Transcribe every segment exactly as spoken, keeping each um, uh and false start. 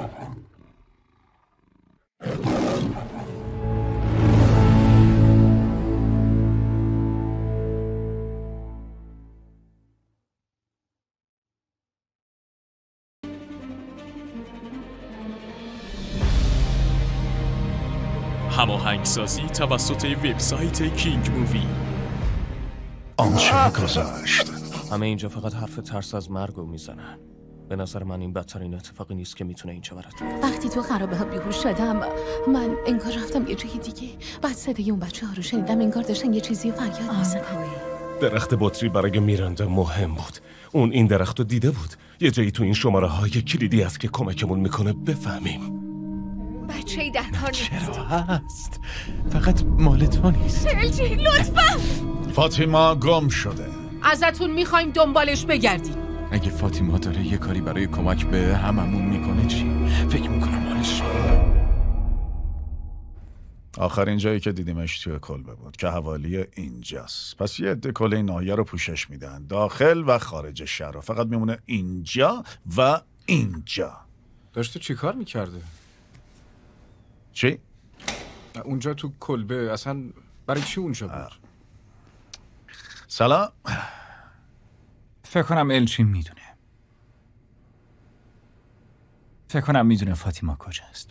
هماهنگسازی توسط وبسایت کینگ مووی. آنچه گذشت. همه اینجا فقط حرف ترس از مرگو میزنن. به نظر من این بدترین اتفاقی نیست که میتونه اینجا برات بیفته. وقتی تو خرابه ها بیهوش شدم، من انگار رفتم یه جای دیگه. بعد صدای اون بچه ها رو شنیدم، انگار داشتن یه چیزی فریاد میزنن. درخت بطری برای میرنده مهم بود. اون این درخت رو دیده بود. یه جایی تو این شماره های کلیدی است که کمکمون میکنه بفهمیم. بچه‌ای در کار نیست. چرا هست؟ فقط مال تو نیست. الجی لطفا. فاطیما گم شده. ازتون میخوایم دنبالش بگردیم. اگه فاطیما داره یه کاری برای کمک به هممون میکنه چی؟ فکر میکنم مالش. آخرین جایی که دیدیمش توی کلبه بود که حوالی اینجاست. پس یه عده کل این ناحیه رو پوشش میدن، داخل و خارج شهر. فقط میمونه اینجا و اینجا. داشته چی کار میکرده؟ چی؟ اونجا تو کلبه اصلا برای چی اونجا بود؟ سلام. فکر کنم الچین میدونه. فکر کنم میدونه فاطیما کجاست.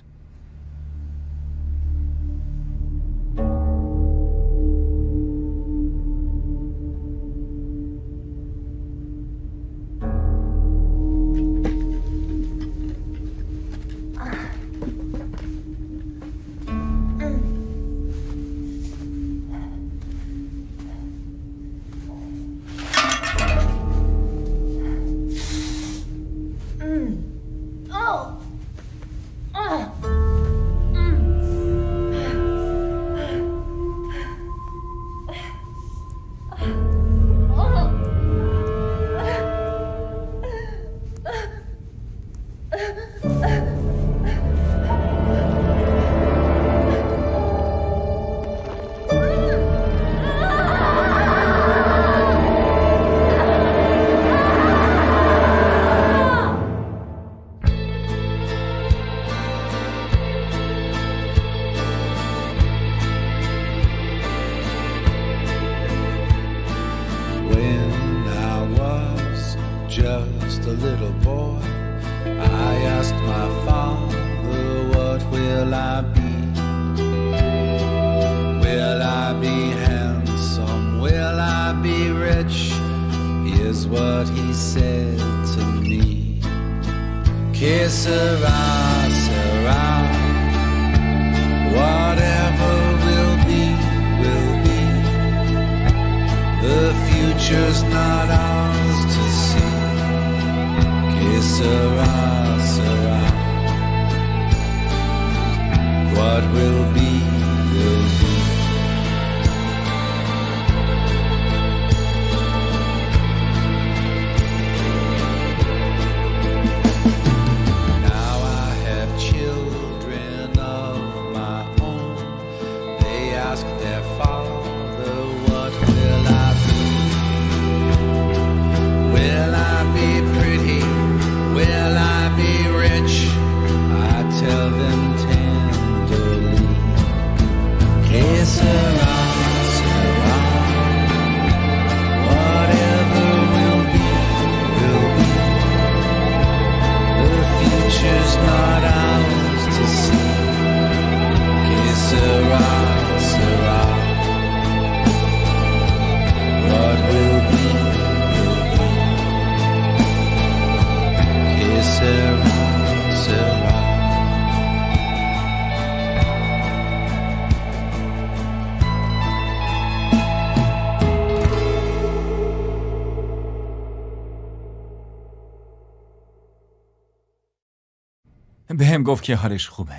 به هم گفت که حالش خوبه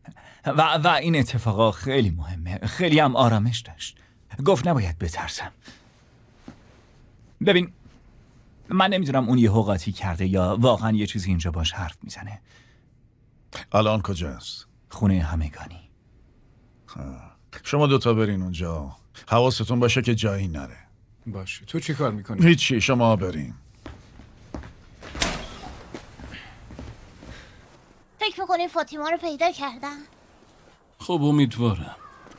و, و این اتفاقا خیلی مهمه. خیلی هم آرامش داشت. گفت نباید بترسم. ببین من نمیدونم اون یه حقاتی کرده یا واقعا یه چیزی اینجا باش حرف میزنه. الان کجاست؟ خونه همگانی. شما دوتا برین اونجا. حواستون باشه که جایی نره. باشه. تو چی کار میکنی؟ هیچی، شما برین. فکر میکنی فاطیما رو پیدا کردن؟ خب امیدوارم.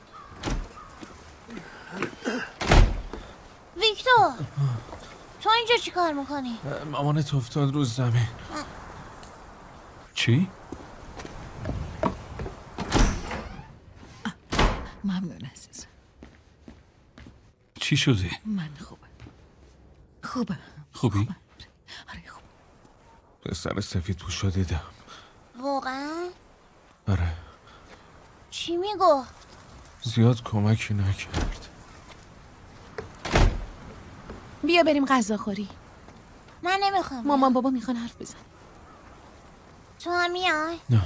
ویکتور تو اینجا چی کار میکنی؟ مامانت افتاد رو زمین. چی؟ ممنون عزیزم. چی شدی؟ من خوبه خوبه خوبی؟ خوبه. آره خوب. پسر سفید پوش رو دیدم. واقعا؟ آره. چی میگفت؟ زیاد کمکی نکرد. بیا بریم غذا خوری. من نمیخوام. مامان بابا میخوان حرف بزن. تو هم میای؟ نه.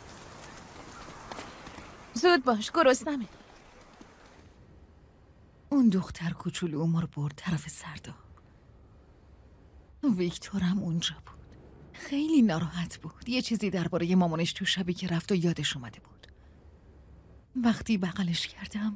زود باش گرسنمه. اون دختر کوچولو ما رو برد طرف سردا. ویکتورم اونجا بود. خیلی ناراحت بود. یه چیزی درباره مامانش تو شبی که رفت و یادش اومده بود. وقتی بغلش کردم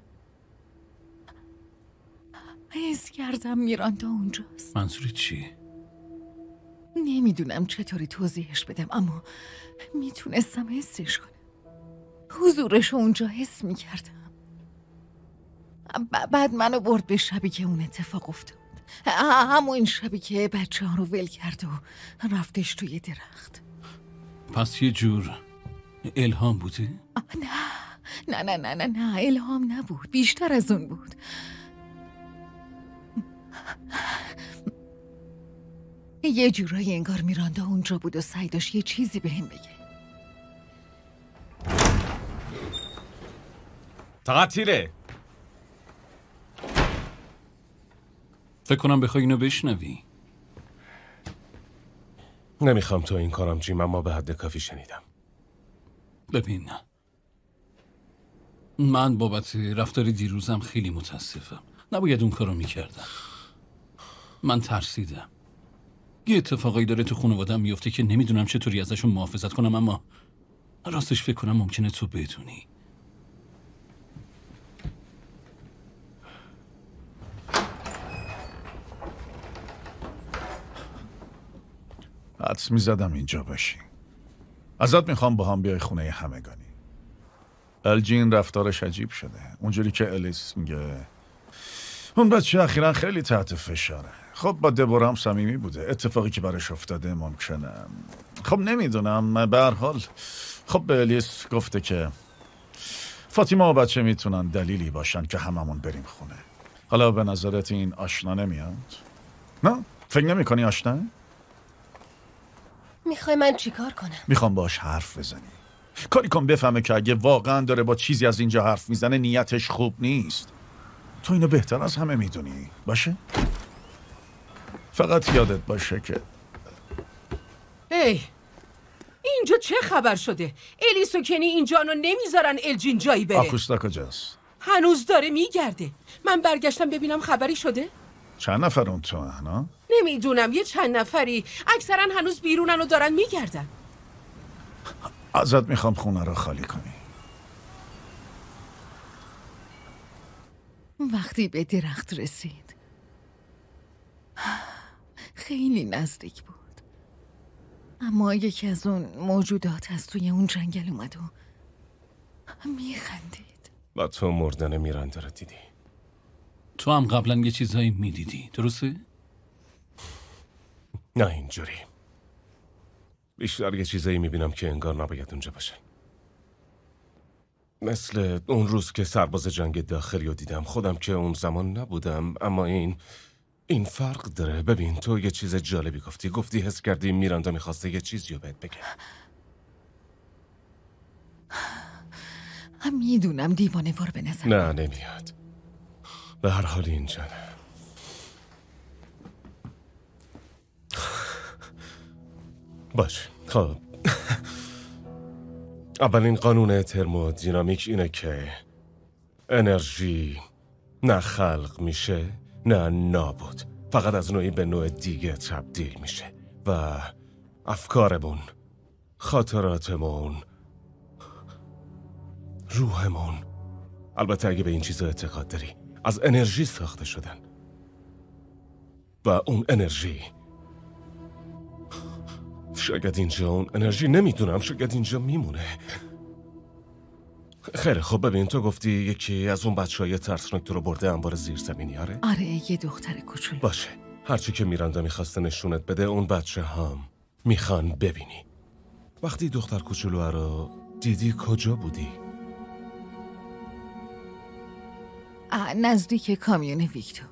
حس کردم میراندا اونجاست. منظوری چی؟ نمیدونم چطوری توضیحش بدم اما میتونستم حسش کنم. حضورش اونجا حس میکردم. ب- بعد منو برد به شبی که اون اتفاق افتاد. همون شبی که بچه ها رو ول کرد و رفتش توی درخت. پس یه جور الهام بوده؟ نه نه نه نه نه الهام نبود، بیشتر از اون بود. یه جورایی انگار میراندا اونجا بود و سعی داشت یه چیزی بهم بگه. تعطیله. فکر کنم بخوای اینو بشنوی. نمیخوام تو این کارم جیم، اما به حد کافی شنیدم. ببین من بابت رفتار دیروزم خیلی متاسفم. نباید اون کارو میکردم. من ترسیدم. یه اتفاقایی داره تو خانواده‌ام میفته که نمیدونم چطوری ازشون محافظت کنم، اما راستش فکر کنم ممکنه تو بدونی. حدس میزدم اینجا باشی. ازت میخوام با هم بیای خونه همگانی. الجین رفتارش عجیب شده. اونجوری که الیس میگه اون بچه اخیراً خیلی تحت فشاره. خب با دبورا هم صمیمی بوده. اتفاقی که براش افتاده ممکنه. خب نمیدونم، به هر حال خب به الیس گفته که فاطیما و بچه میتونن دلیلی باشن که هممون بریم خونه. حالا به نظرت این آشنا نمیاد؟ نه؟ فکر نمی کنی آشنا؟ میخوای من چیکار کنم؟ میخوام باش حرف بزنی. کاری کن بفهمه که اگه واقعا داره با چیزی از اینجا حرف میزنه نیتش خوب نیست. تو اینو بهتر از همه میدونی، باشه؟ فقط یادت باشه که ای اینجا چه خبر شده؟ الیس و کنی اینجانو نمیذارن الجین جایی بره. آکوستا کجاست؟ هنوز داره میگرده. من برگشتم ببینم خبری شده؟ چند نفر اون تو نه؟ نمیدونم، یه چند نفری. اکثرا هنوز بیرونن و دارن میگردن. ازت میخوام خونه رو خالی کنی. وقتی به درخت رسید خیلی نزدیک بود، اما یکی از اون موجودات از توی اون جنگل اومد و میخندید. و تو مردن میراندا رو دیدی؟ تو هم قبلا یه چیزایی میدیدی، درسته؟ نه اینجوری. بیشتر یه چیزایی میبینم که انگار نباید اونجا باشه. مثل اون روز که سرباز جنگ داخلی رو دیدم. خودم که اون زمان نبودم، اما این این فرق داره. ببین تو یه چیز جالبی گفتی. گفتی حس کردی میراندا میخواسته یه چیزی رو بهت بگه. هم میدونم دیوانه وار به نظر نه نمیاد. به هر حال اینجا نه. باش خب اولین قانون ترمودینامیک اینه که انرژی نه خلق میشه نه نابود، فقط از نوعی به نوع دیگه تبدیل میشه و افکارمون، خاطراتمون، روحمون، البته اگه به این چیزا اعتقاد داری، از انرژی ساخته شدن و اون انرژی شاید اینجا اون انرژی، نمیدونم، شاید اینجا میمونه. خیلی خب، ببین تو گفتی یکی از اون بچه‌های ترسناک تو رو برده انبار زیرزمینی. آره آره یه دختر کوچولو. باشه، هرچی که میراندا میخواسته نشونت بده اون بچه هم میخوان ببینی. وقتی دختر کوچولو رو دیدی کجا بودی؟ نزدیک کامیون ویکتور.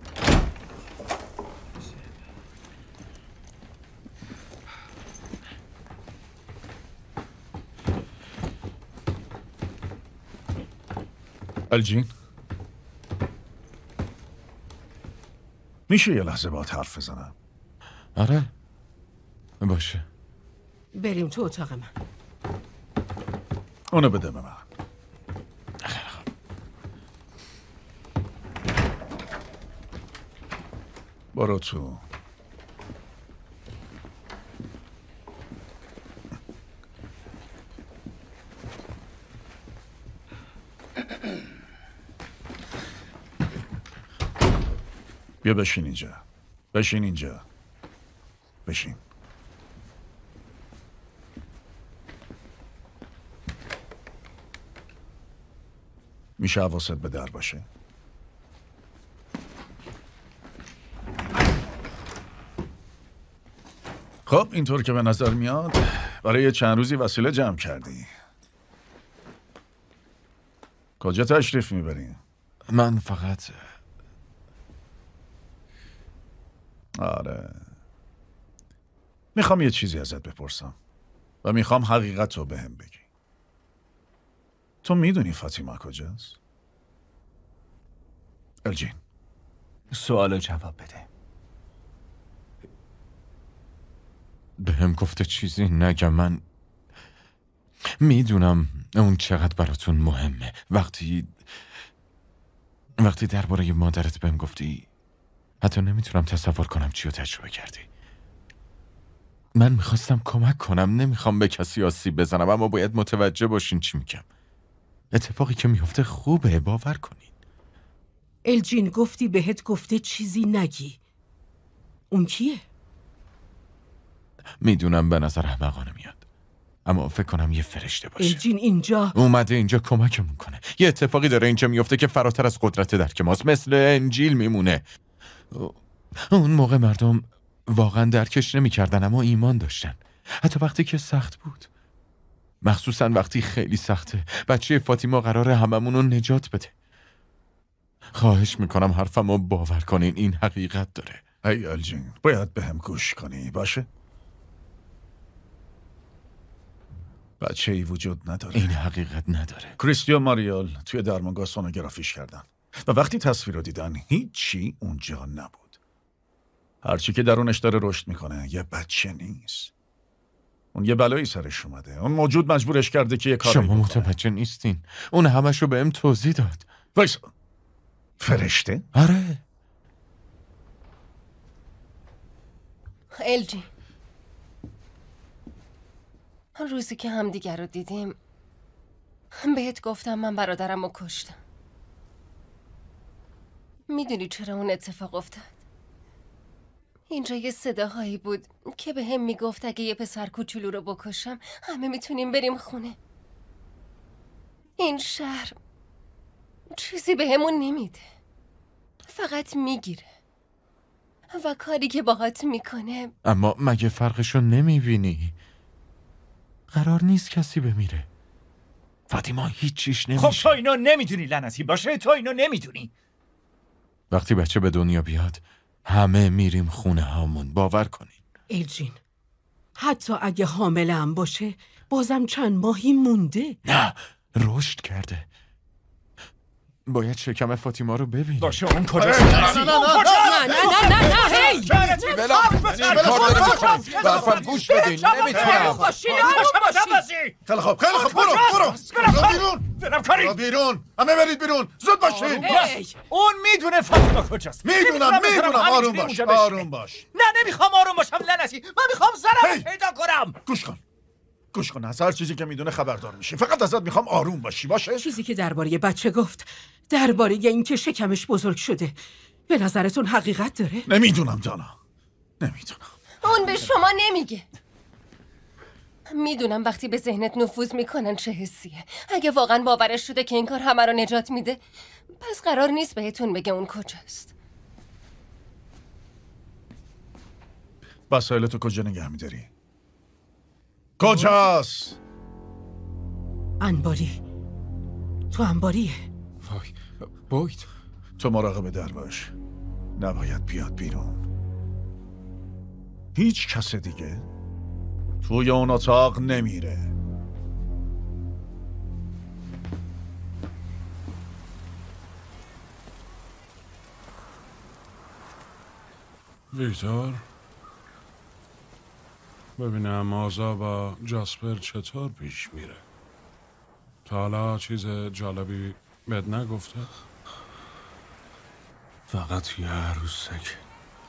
الجین، میشه یه لحظه باهات حرف بزنم؟ آره باشه. بریم تو اتاق من. اونو بده به من. برو تو. بیا بشین اینجا. بشین اینجا. بشین. میشه حواست به در باشه؟ خب اینطور که به نظر میاد برای چند روزی وسیله جمع کردی. کجا تشریف میبری؟ من فقط آره میخوام یه چیزی ازت بپرسم و میخوام حقیقت رو بهم بگی. تو میدونی فاطیما کجاست؟ الجین، سوالو جواب بده. به هم گفته چیزی نگم. من میدونم اون چقدر براتون مهمه. وقتی وقتی درباره مادرت بهم گفتی حتی نمیتونم تصور کنم چی رو تجربه کردی. من میخواستم کمک کنم، نمیخوام به کسی آسیب بزنم، اما باید متوجه باشین چی میگم. اتفاقی که میفته خوبه، باور کنین. الجین گفتی بهت گفته چیزی نگی. اون کیه؟ میدونم به نظر احمقانه میاد، اما فکر کنم یه فرشته باشه. الجین اینجا اومده اینجا کمکمون کنه. یه اتفاقی داره اینجا میفته که فراتر از قدرت درک ماست، مثل انجیل میمونه. اون موقع مردم واقعا درکش نمیکردن اما ایمان داشتن، حتی وقتی که سخت بود، مخصوصا وقتی خیلی سخته. بچه فاطیما قراره هممون رو نجات بده. خواهش میکنم حرفمو باور کنین، این حقیقت داره. ای الجین، باید به هم گوش کنی، باشه؟ بچه ای وجود نداره. این حقیقت نداره. کریستیو ماریال توی درمانگاه سونوگرافیش کردن و وقتی تصویر رو دیدن هیچی اونجا نبود. هرچی که درونش داره رشد میکنه یه بچه نیست. اون یه بلایی سرش اومده. اون موجود مجبورش کرده که یه کاری شما متوجه نیستین. اون همشو بهم توضیح داد. وایس، فرشته؟ آره. الجی، روزی که همدیگر رو دیدیم بهت گفتم من برادرم رو کشتم. میدونی چرا اون اتفاق افتاد؟ اینجا یه صداهایی بود که به هم میگفت اگه یه پسر کوچولو رو بکشم همه میتونیم بریم خونه. این شهر چیزی به همون نمیده، فقط میگیره و کاری که باهات میکنه. اما مگه فرقشو نمیبینی؟ قرار نیست کسی بمیره. فاطیما هیچیش نمیشه. خب تو اینو نمیدونی لعنتی باشه، تو اینو نمیدونی. وقتی بچه به دنیا بیاد همه میریم خونه هامون، باور کنین. الجین، حتی اگه حامله هم باشه بازم چند ماهی مونده. نه، رشد کرده. باید شکم فاطیما رو ببین. باشه اون کجا؟ نه نه نه نه نه نه هی برفم گوش بدین، نمیتونم. خیلی خوب خیلی خوب، برو برو برو بیرون، برو بیرون، همه برید بیرون، زود باشین. اون میدونه فاطیما کجاست. میدونم میدونم، آروم باش آروم باش. نه نمیخوام آروم باشم لعنتی، من میخوام زرم پیدا کنم. گوش کن گوش کن، از هر چیزی که میدونه خبردار میشی. فقط ازت میخوام آروم باشی، باشه؟ چیزی که درباره بچه گفت، درباره اینکه شکمش بزرگ شده، به نظرتون حقیقت داره؟ نمیدونم دانا، نمیدونم. اون به شما نمیگه. میدونم وقتی به ذهنت نفوذ میکنن چه حسیه. اگه واقعا باورش شده که این کار همه رو نجات میده، پس قرار نیست بهتون بگه اون کجاست. وسایلتو کجا نگه میداری؟ کجاست؟ انباری. تو انباریه. وای باید تو مراقب در باش، نباید بیاد بیرون. هیچ کس دیگه توی اون اتاق نمیره. ویکتور، ببینم آزا و جاسپر چطور پیش میره. تا حالا چیز جالبی بهت نگفته؟ فقط یه عروسک.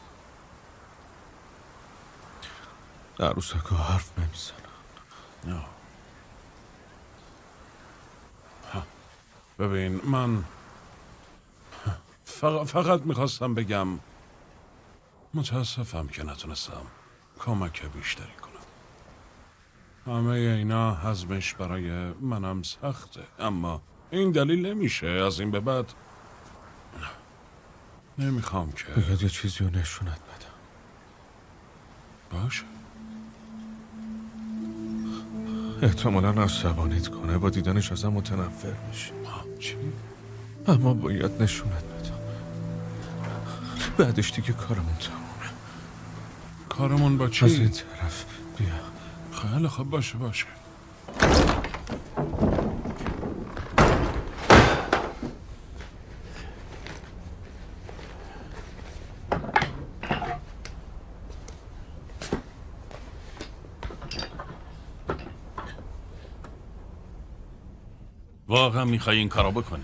عروسک ها حرف نمیزنن. نه. ببین من فقط, فقط میخواستم بگم متاسفم که نتونستم کمک بیشتری کنم. همه اینا هضمش برای منم سخته، اما این دلیل نمیشه از این به بعد نمیخوام که باید یه چیزی رو نشونت بدم. باشه. احتمالا عصبانیت کنه، با دیدنش ازم متنفر میشی. چی؟ اما باید نشونت بدم. بعدش دیگه کارمون تمومه. کارمون با چی؟ از این طرف بیا. خیلی خوب، باشه باشه. واقعا میخوای این کارو بکنی؟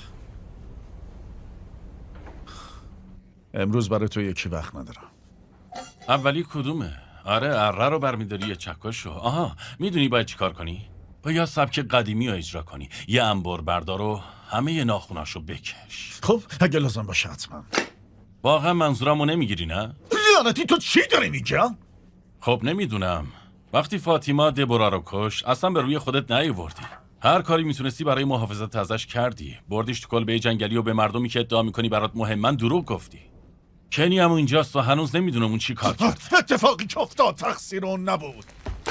امروز برای تو یکی وقت ندارم. اولی کدومه؟ آره اره رو برمیداری یه چکاشو. آها میدونی باید چیکار کنی؟ باید سبک قدیمی رو اجرا کنی. یه انبر بردار و همه ناخوناشو بکش. خب اگه لازم باشه حتما. واقعا منظورمو نمیگیری نه؟ لعنتی تو چی داری میگی؟ خب نمیدونم. وقتی فاطیما دبورا رو کش اصلا به روی خودت نیاوردی. هر کاری میتونستی برای محافظت ازش کردی. بردیش تو کلبه جنگلی و به مردمی که ادعا میکنی برات مهمن دروغ گفتی. کنی هم اینجاست و هنوز نمیدونم اون چی کار کرد. اتفاقی که افتاد تقصیر اون نبود.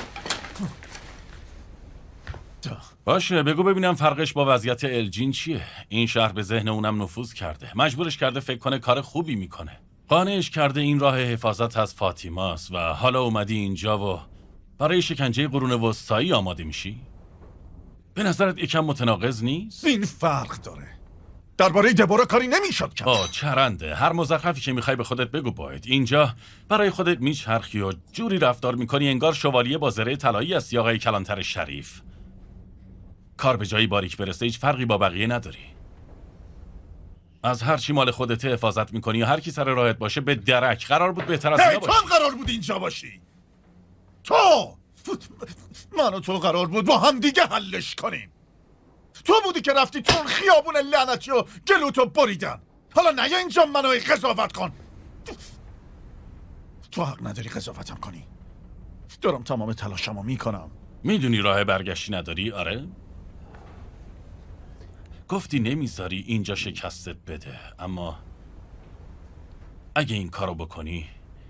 باشه بگو ببینم فرقش با وضعیت الجین چیه؟ این شهر به ذهن اونم نفوذ کرده. مجبورش کرده فکر کنه کار خوبی میکنه. قانعش کرده این راه حفاظت از فاطیماست و حالا اومدی اینجا و برای شکنجه قرون وسطایی آماده میشی؟ به نظرت یکم متناقض نیست؟ این فرق داره. درباره دبورا کاری نمیشد کرد. آه چرنده. هر مزخرفی که میخوای به خودت بگو باید. اینجا برای خودت میچرخی و جوری رفتار میکنی انگار شوالیه با زره طلایی هستی آقای کلانتر شریف. کار به جایی باریک برسه هیچ فرقی با بقیه نداری. از هر چی مال خودت حفاظت میکنی و هر کی سر راهت باشه به درک. قرار بود بهتر از اینا باشی. تو قرار بود اینجا باشی. تو من و تو قرار بود با هم دیگه حلش کنیم. تو بودی که رفتی تو خیابون لعنتی و گلوتو بریدن. حالا نه اینجا منو قضاوت کن. تو حق نداری قضاوتم کنی. دارم تمام تلاشمو میکنم. میدونی راه برگشتی نداری؟ آره؟ گفتی نمیذاری اینجا شکستت بده، اما اگه این کارو بکنی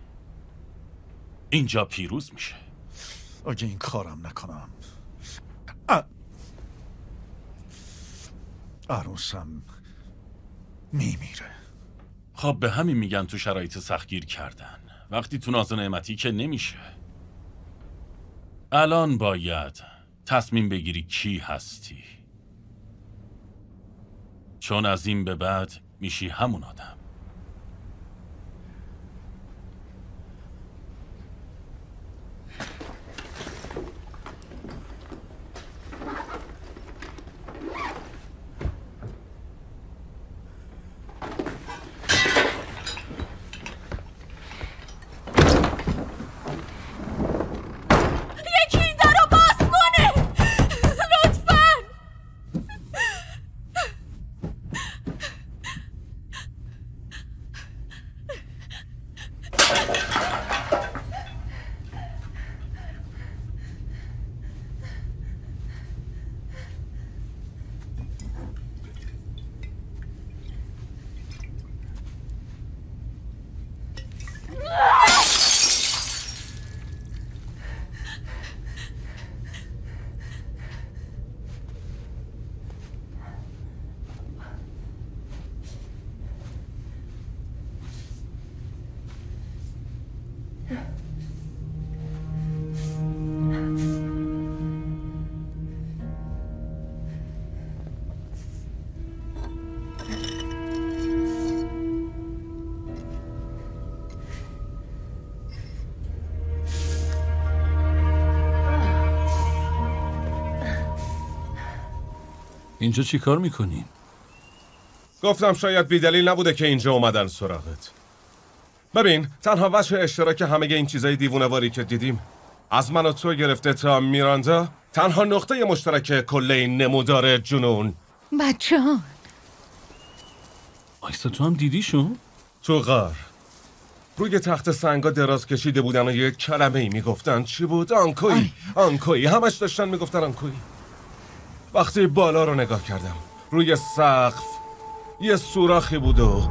اینجا پیروز میشه. اگه این کارم نکنم عروسم میمیره. خب به همین میگن تو شرایط سختگیر کردن. وقتی تو ناز و نعمتی که نمیشه. الان باید تصمیم بگیری کی هستی، چون از این به بعد میشی همون آدم. اینجا چی کار میکنی؟ گفتم شاید بیدلیل نبوده که اینجا اومدن سراغت. ببین، تنها وجه اشتراک همه این چیزای دیوونه‌واری که دیدیم از من و تو گرفته تا میراندا، تنها نقطه مشترک کل این نمودار جنون. بچه ها آیستا تو هم دیدیشون؟ تو غار روی تخت سنگا دراز کشیده بودن و یک کلمه ای میگفتن. چی بود؟ آنکوی. آنکوی. همش داشتن میگفتن آنکوی. وقتی بالا رو نگاه کردم، روی سقف یه سوراخی بود و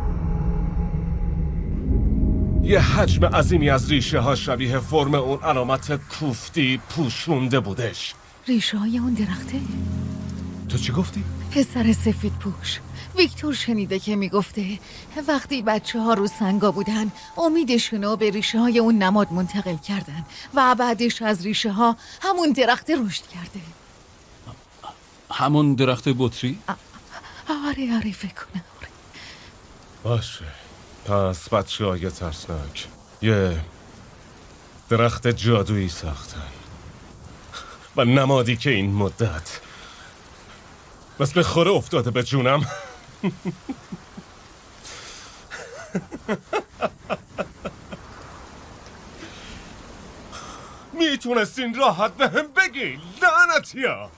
یه حجم عظیمی از ریشه ها شبیه فرم اون علامت کوفتی پوشونده بودش. ریشه های اون درخته؟ تو چی گفتی؟ پسر سفید پوش ویکتور شنیده که میگفته وقتی بچه ها رو سنگا بودن امیدشونو به ریشه های اون نماد منتقل کردن و بعدش از ریشه ها همون درخت رشد کرده. همون درخت بطری؟ آره آره فکر کنم آره. باشه، پس بچه های ترسناک یه درخت جادویی ساختن و نمادی که این مدت مثل خوره افتاده به جونم. میتونستین راحت به هم بگین لعنتیا.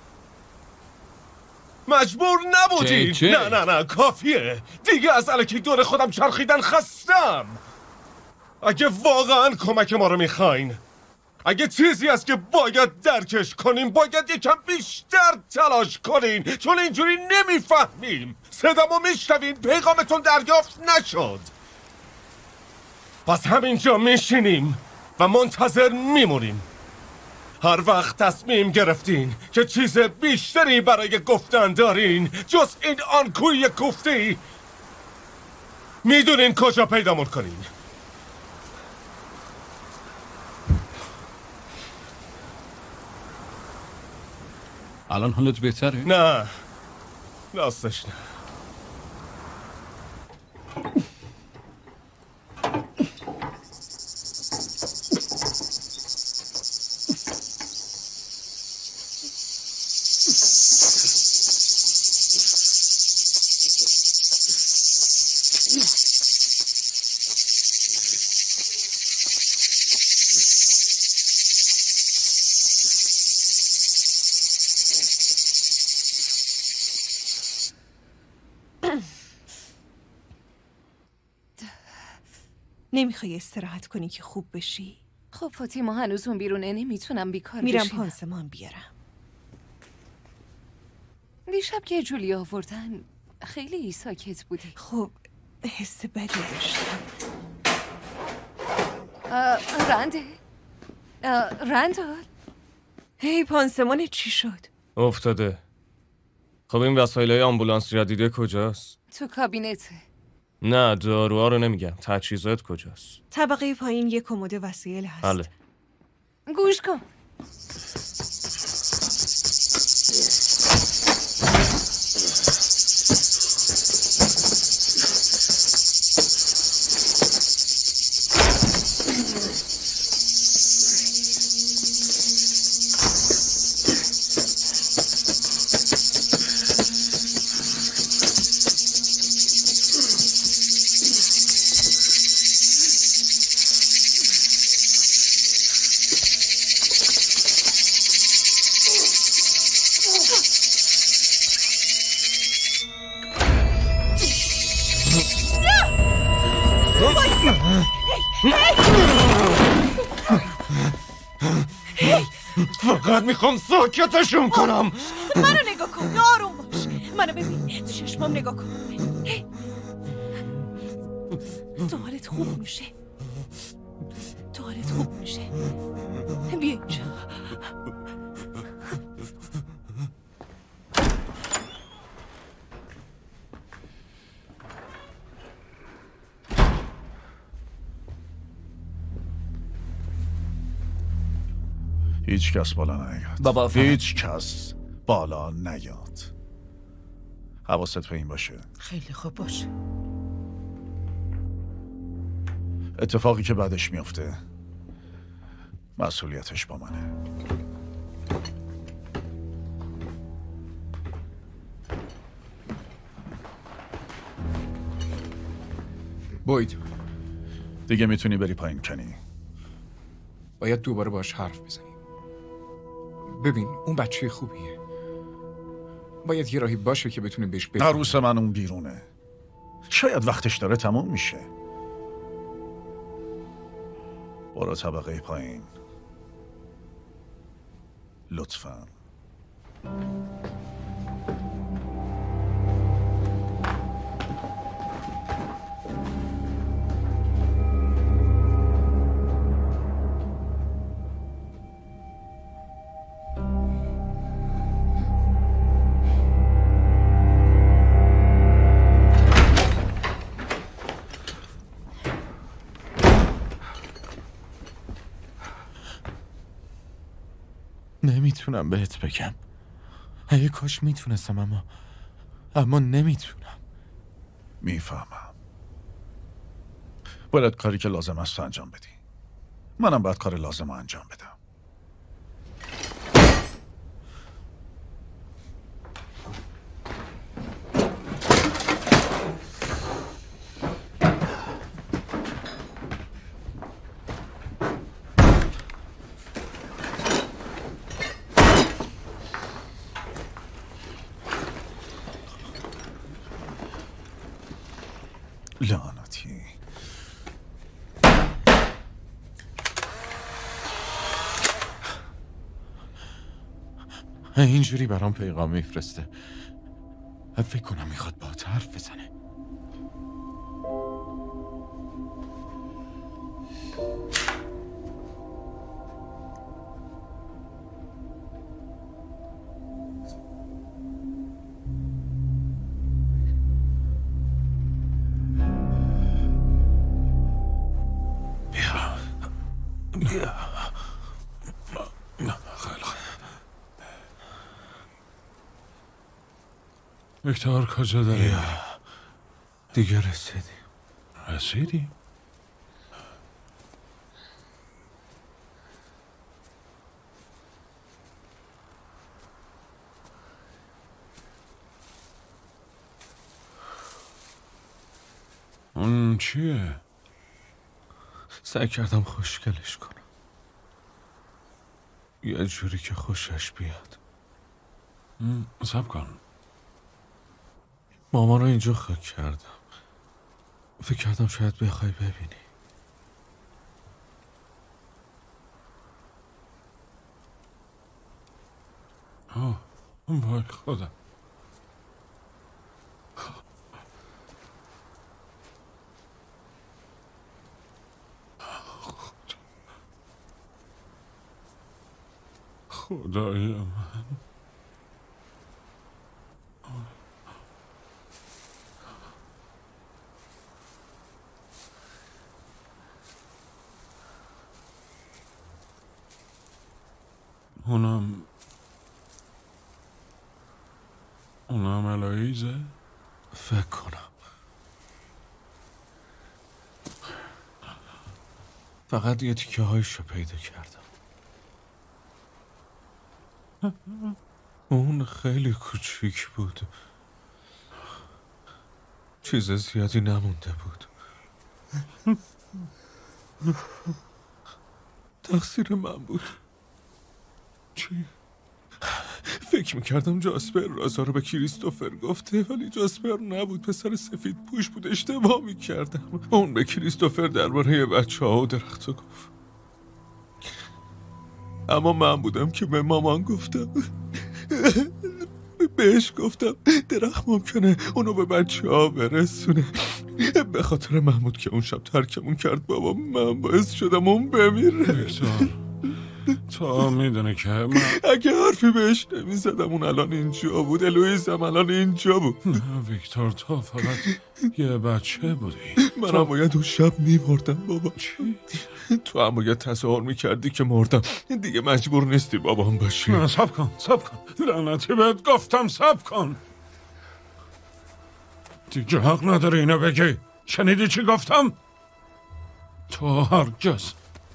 مجبور نبودین. نه نه نه کافیه دیگه. از الکی دور خودم چرخیدن خستم. اگه واقعا کمک ما رو میخواین، اگه چیزی هست که باید درکش کنیم، باید یکم بیشتر تلاش کنین، چون اینجوری نمیفهمیم. صدامو میشنوین؟ پیغامتون دریافت نشد. پس همینجا میشینیم و منتظر میمونیم. هر وقت تصمیم گرفتین که چیز بیشتری برای گفتن دارین جز این آنکوی کوفتی، میدونین کجا پیدامون کنین. الان حالت بهتره؟ نه راستش نه. نمیخوای استراحت کنی که خوب بشی؟ خب فاطیما هنوز اون بیرونه، نمیتونم بیکار میرم بشینم. پانسمان بیارم. دیشب که جولی آوردن خیلی ساکت بودی. خب حس بدی داشتم. رنده رندال هی پانسمان چی شد؟ افتاده. خب این وسایل آمبولانس جدیده کجاست؟ تو کابینته. نه داروها رو نمیگم، تجهیزات کجاست؟ طبقه پایین یک کمد وسایل هست. بله. گوش کن. فقط میخوام ساکتشون کنم. منو نگاه کن، آروم باش. منو ببین، تو چشمام نگاه کن. تو حالت خوب میشه. تو حالت خوب میشه. بیا اینجا. هیچ کس بالا نیاد. بابا فهم. هیچ کس بالا نیاد. حواست به این باشه. خیلی خوب باشه. اتفاقی که بعدش میفته مسئولیتش با منه. باید دیگه میتونی بری پایین کنی. باید دوباره باش حرف بزنیم. ببین اون بچه خوبیه، باید یه راهی باشه که بتونیم بهش بگیم. عروس من اون بیرونه، شاید وقتش داره تموم میشه. برو طبقه پایین لطفاً. نمیتونم بهت بگم. اگه کاش میتونستم اما اما نمیتونم. میفهمم. باید کاری که لازم است انجام بدی. منم باید کار لازم رو انجام بدم. لعنتی. اینجوری برام پیغام میفرسته. فکر کنم میخواد با حرف بزنه. ویکتور کجا داری؟ دیگه رسیدیم. رسیدیم؟ اون چیه؟ سعی کردم خوشگلش کنم، یه جوری که خوشش بیاد. صبر کن. مامان رو اینجا خاک کردم. فکر کردم شاید بخوای ببینی. آه وای خدا. خدای من. اونم اونم الایزه؟ فکر کنم. فقط یه تیکه هایشو پیدا کردم. اون خیلی کوچیک بود، چیز زیادی نمونده بود. تقصیر من بود. چی؟ فکر میکردم جاسپر رازا رو به کریستوفر گفته، ولی جاسپر نبود، پسر سفید پوش بود. اشتباه میکردم. اون به کریستوفر درباره بچه ها و درخت گفت، اما من بودم که به مامان گفتم. بهش گفتم درخت ممکنه اونو به بچه ها برسونه. به خاطر محمود که اون شب ترکمون کرد بابا، من باعث شدم اون بمیره. ویکتور تو میدونی که من اگه حرفی بهش نمیزدم اون الان اینجا بود. الویز هم الان اینجا بود. نه ویکتور تو فقط یه بچه بودی. من هم باید اون شب میمردم بابا. چی؟ تو هم باید تظاهر میکردی که مردم. دیگه مجبور نیستی بابام باشی. نه صبر کن صبر کن. لعنتی بهت گفتم صبر کن. دیگه حق نداری اینو بگی. شنیدی چی گفتم؟ تو هرگز.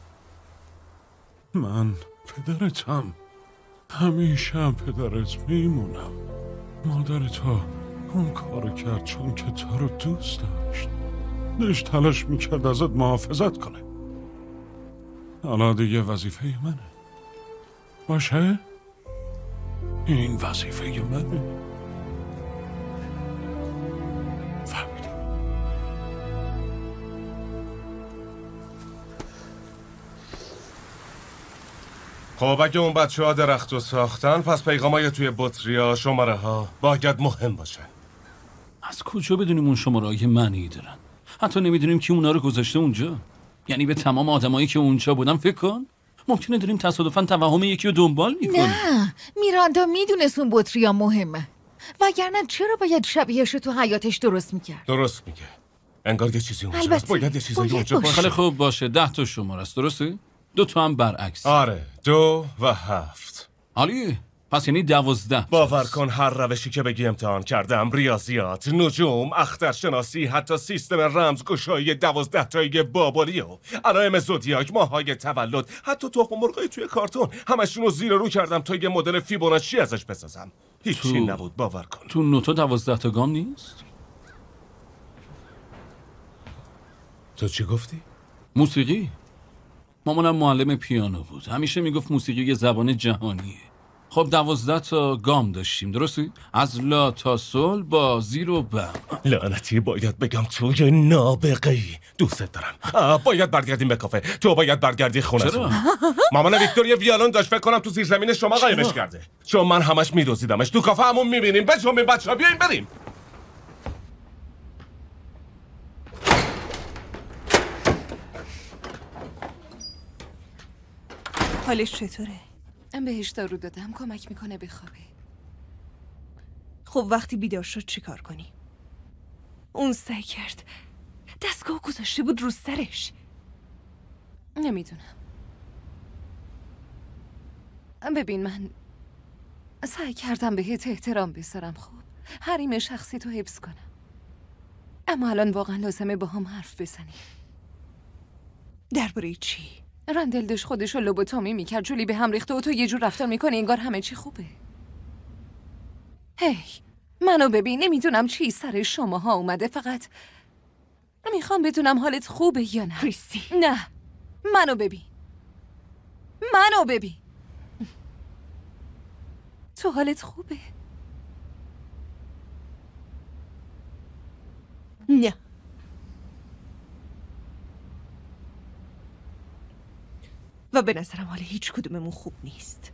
من پدرتم، همیشه هم پدرت میمونم. مادر تو اون کارو کرد چون که تو رو دوست داشت. داشت تلاش میکرد ازت محافظت کنه. حالا دیگه وظیفه منه. باشه؟ این وظیفه منه. فهمیدی؟ خب اگه اون بچه ها درخت رو ساختن، پس پیغامای توی بطریا شماره ها باید مهم باشه. از کجا بدونیم اون شماره های معنی دارن؟ حتی نمیدونیم کی اونا رو گذاشته اونجا. یعنی به تمام آدمایی که اونجا بودن فکر کن. ممکنه داریم تصادفاً توهم یکی رو دنبال میکنیم. نه، میراندا میدونست اون بطریا مهمه، وگرنه چرا باید شبیهش رو تو حیاتش درست میکرد؟ درست میگه. انگار یه چیزی اونجا هست. باید یه چیزی اونجا باشه. خیلی خوب باشه. ده تا شماره است، درسته؟ دو تا هم برعکس. آره، دو و هفت. عالیه. پس یعنی دوازده. باور کن هر روشی که بگی امتحان کردم، ریاضیات، نجوم، اخترشناسی، حتی سیستم رمزگشایی دوازده تایی بابلی و علائم زودیاک، ماهای تولد، حتی تخم مرغای توی کارتون، همشون رو زیر رو کردم تا یه مدل فیبوناچی ازش بسازم. هیچی تو... نبود، باور کن. تو نوتا دوازده تا گام نیست؟ تو چی گفتی؟ موسیقی. مامانم معلم پیانو بود. همیشه میگفت موسیقی یه زبان جهانیه. خب دوازده تا گام داشتیم، درسته؟ از لا تا سل با زیر و بم. لعنتی، باید بگم توی نابغه‌ای. دوست دارم. باید برگردیم به کافه. تو باید برگردی خونه. چرا؟ مامان ویکتوریا ویالون داشت، فکر کنم تو زیر زمین شما قایمش کرده. چون من همش میدوزیدمش. تو کافه همون میبینیم. بچه‌ها بچه‌ها بیاین بریم. حالش چطوره؟ بهش دارو دادم، کمک میکنه بخوابه. خب وقتی بیدار شد چی کار کنی؟ اون سعی کرد دستگاه گذاشته بود رو سرش. نمیدونم. ببین، من سعی کردم بهت احترام بذارم، خب حریم شخصی تو حفظ کنم، اما الان واقعا لازمه با هم حرف بزنیم. درباره چی؟ رندل داشت خودشو لوبوتومی میکرد، جولی به هم ریخته و تو یه جور رفتار میکنی انگار همه چی خوبه. هی منو ببین، نمیدونم چی سر شماها اومده، فقط میخوام بدونم حالت خوبه یا نه. کریستی، نه، منو ببین، منو ببین. تو حالت خوبه؟ نه. و به نظرم حال هیچ کدوممون خوب نیست.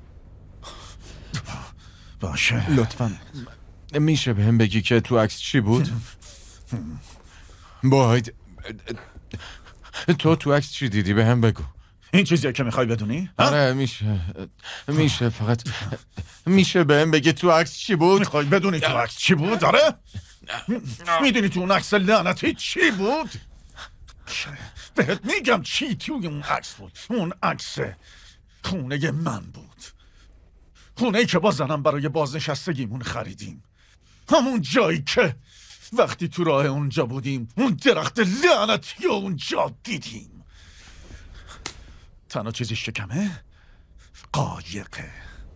باشه، لطفاً میشه به هم بگی که تو عکس چی بود؟ باید تو تو عکس چی دیدی به هم بگو. این چیزیه که میخوای بدونی؟ آره میشه میشه فقط میشه به هم بگی تو عکس چی بود؟ میخوای بدونی تو عکس چی بود؟ آره؟ میدونی تو اون عکس لعنتی چی بود؟ بهت میگم چی توی اون عکس بود. اون عکس خونه من بود، خونه‌ای که با زنم برای بازنشستگیمون خریدیم، همون جایی که وقتی تو راه اونجا بودیم اون درخت لعنتی اونجا دیدیم. تنها چیزیش که کمه قایقه.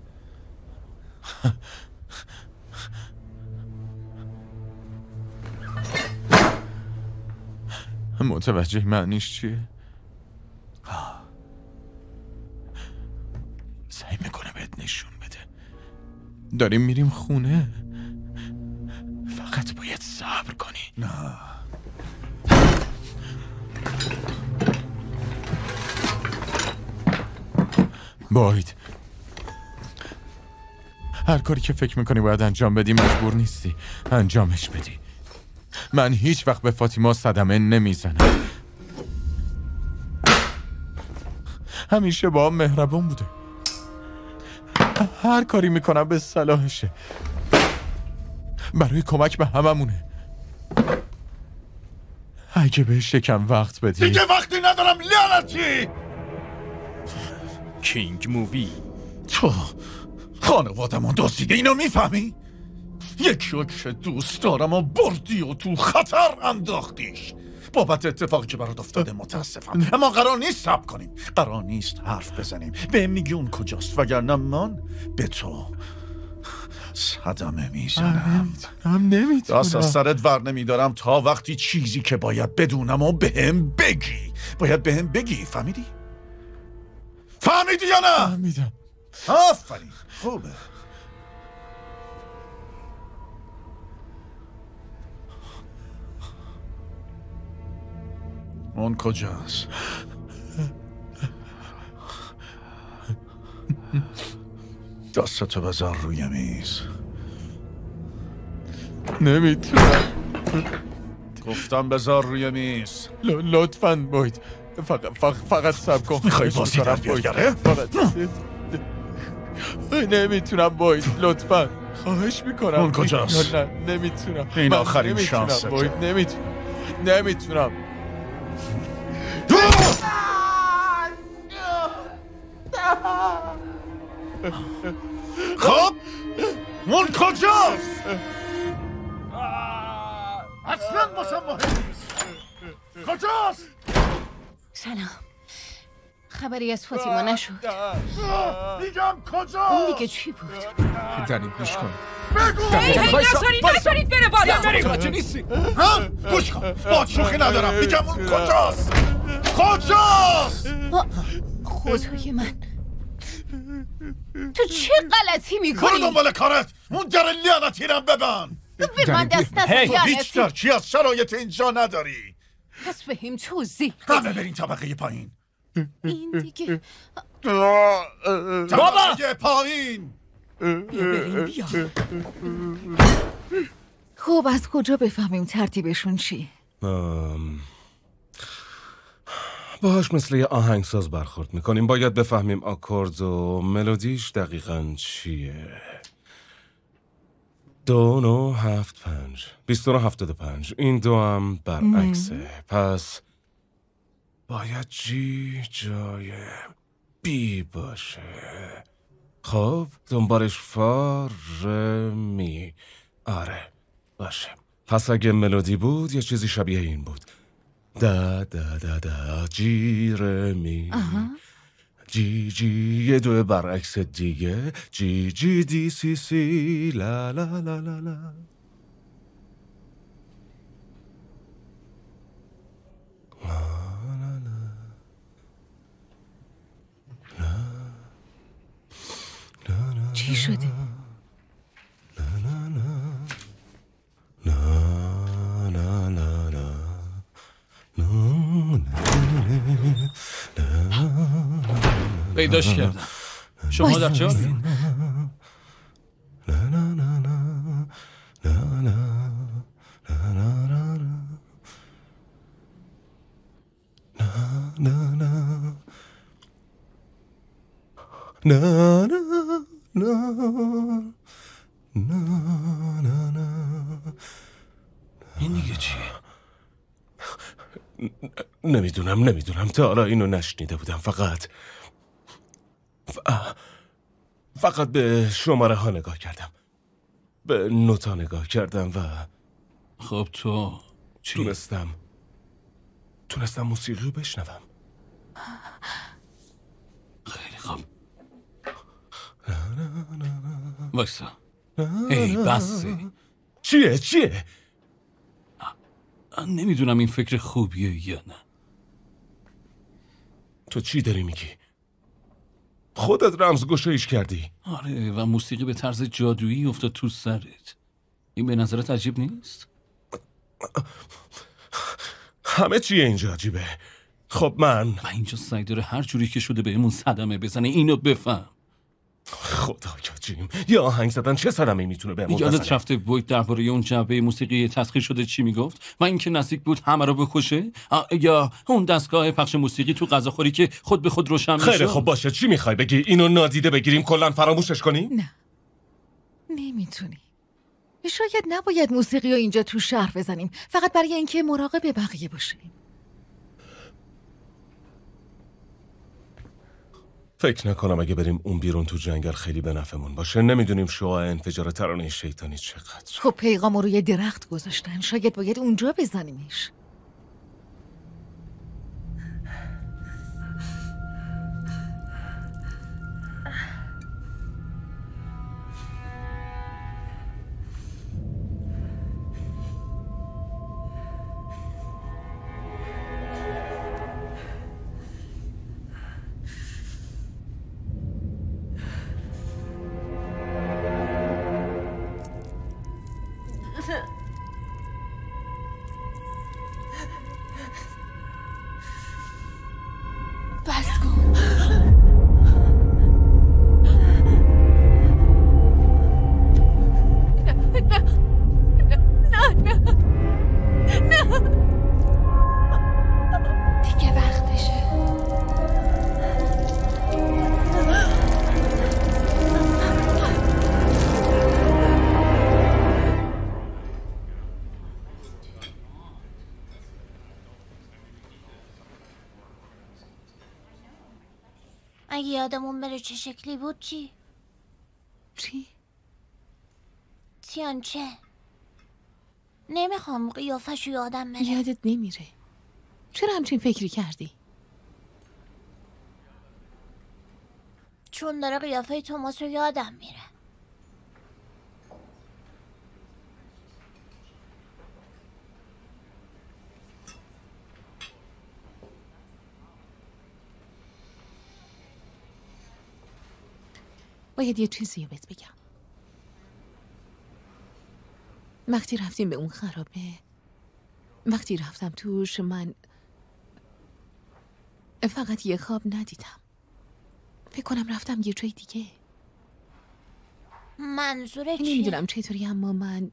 متوجه معنیش چیه؟ سعی میکنه بهت نشون بده داریم میریم خونه، فقط باید صبر کنی. نه باید هر کاری که فکر میکنی باید انجام بدی مجبور نیستی انجامش بدی. من هیچ وقت به فاطیما صدمه نمیزنم، همیشه با هم مهربان بوده، هر کاری میکنم به صلاحشه، برای کمک به هممونه. اگه بهش یکم وقت بدی. دیگه وقتی ندارم لعنتی. کینگ مووی. تو خانوادمون دزدیده، اینو میفهمی؟ یکی که دوست دارم و بردی و تو خطر انداختیش. بابت اتفاقی که برات افتاده متاسفم، اما قرار نیست صبر کنیم، قرار نیست حرف بزنیم. به میگی اون کجاست، وگرنه من به تو صدمه میزنم. نمیتونم نمیتونم دست از سرت ور نمیدارم تا وقتی چیزی که باید بدونم و بهم بگی. باید بهم بگی. فهمیدی؟ فهمیدی یا نه؟ فهمیدم. آفرین. خوبه. اون کجاست؟ دستتو بذار روی میز. نمیتونم. گفتم بذار روی میز. لطفاً باید فقط فقط, فقط سب کن. میخوای بازی در بیاره؟ فقط نمیتونم باید لطفاً خواهش میکنم. اون کجاست؟ نه نمیتونم. این آخرین شانسته. باید نمیتونم. نمیتونم. خب اون کجاست؟ اصلا باسم مهم نیست. کجاست؟ سلام. خبری از فاطیما نشد؟ میگم کجاست؟ اون دیگه چی بود؟ دنی گوش کن. بگو. هی هی نذارید نذارید بره بالا. متوجه نیستی؟ هم گوش کن. با شوخی ندارم. میگم اون کجاست؟ کجاست؟ خدای من، تو چه غلطی میکنی؟ برو دنبال کارت. اون در لعنتی رم ببن. به من دست نزن تو هیچ درکی از شرایط اینجا نداری. پس به هم توضیح همه برین طبقه پایین. این دیگه طبقه پایین. خب از کجا بفهمیم ترتیبشون چی؟ ام... باهاش مثل یه آهنگساز برخورد میکنیم. باید بفهمیم آکورد و ملودیش دقیقاً چیه. دو نو هفت پنج بیست و هفتاد و پنج. این دو هم برعکسه. پس باید جی جای بی باشه. خب دنبالش فا ر می. آره باشه. پس اگه ملودی بود یه چیزی شبیه این بود. دا دا دا دا جی ر می. جی جی یه دو برعکس دیگه. جی جی دی سی سی لا لا لا لا لا. چی شده؟ پیداش کردم. شما در چه حالی؟ نه نه نه نه نه نه. این دیگه چیه؟ نمیدونم نمیدونم تا حالا اینو نشنیده بودم. فقط ف... فقط به شماره ها نگاه کردم، به نوتا نگاه کردم و خب تو چی؟ تونستم تونستم موسیقی رو بشنوم. خیلی خوب. وایسا. ای بسه. چیه چیه؟ نمیدونم این فکر خوبیه یا نه. تو چی داری میگی؟ خودت رمزگشاییش کردی. آره و موسیقی به طرز جادویی افتاد تو سرت. این به نظرت عجیب نیست؟ همه چیه اینجا عجیبه. خب من و اینجا سعی داره هر جوری که شده بهمون صدمه بزنه. اینو بفهم. خدایا جیم، یه آهنگ زدن چه صدمه‌ای میتونه بهمون بزنه؟ یادت رفته بوید درباره اون جعبه موسیقی تسخیر شده چی میگفت؟ و اینکه نزدیک بود همه رو بکشه؟ یا اون دستگاه پخش موسیقی تو غذاخوری که خود به خود روشن میشه؟ خیلی خب باشه، چی میخوای بگی؟ اینو نادیده بگیریم کلا فراموشش کنیم؟ نه نمیتونی. شاید نباید موسیقی رو اینجا تو شهر بزنیم، فقط برای اینکه مراقب بقیه باشیم. فکر نکنم اگه بریم اون بیرون تو جنگل خیلی به نفعمون باشه. نمیدونیم شعاع انفجار ترانه شیطانی چقدر. خب پیغام روی درخت گذاشتن، شاید باید اونجا بزنیمش. یادمون بره چه شکلی بود چی؟ چی؟ تیانچه نمیخوام قیافشو یادم بره. یادت نمیره. چرا همچین فکری کردی؟ چون داره قیافه توماس رو یادم میره. باید یه چیزی بهت بگم. وقتی رفتیم به اون خرابه، وقتی رفتم توش، من فقط یه خواب ندیدم. فکر کنم رفتم یه جای دیگه. منظوره چیه؟ نمیدونم چطوری، اما من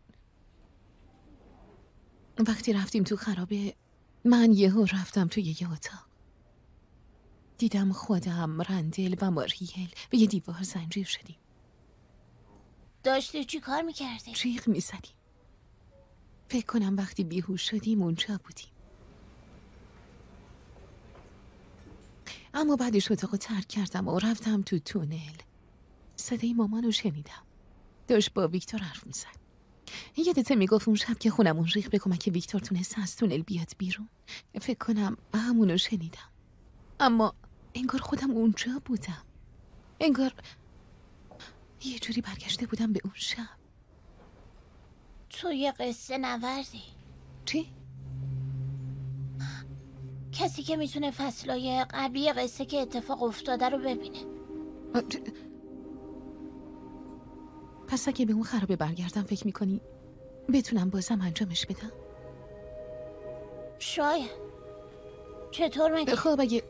وقتی رفتیم تو خرابه، من یهو رفتم توی یه اتاق. دیدم خودم، رندل و ماریل به یه دیوار زنجیر شدیم. داشتی چی کار میکردی؟ جیغ میزدیم. فکر کنم وقتی بیهوش شدیم اونجا بودیم. اما بعدش اتاقو ترک کردم و رفتم تو تونل. صدای مامانو شنیدم. داشت با ویکتور حرف میزد. یادته میگفت اون شب که خونمون ریخت به کمک ویکتور تونست از تونل بیاد بیرون. فکر کنم همونو شنیدم. اما انگار خودم اونجا بودم. انگار یه جوری برگشته بودم به اون شب. تو یه قصه نوردی. چی؟ کسی که میتونه فصلای قبلی قصه که اتفاق افتاده رو ببینه. پس اگه به اون خرابه برگردم فکر میکنی بتونم بازم انجامش بدم؟ شاید. چطور میگی؟ خب اگه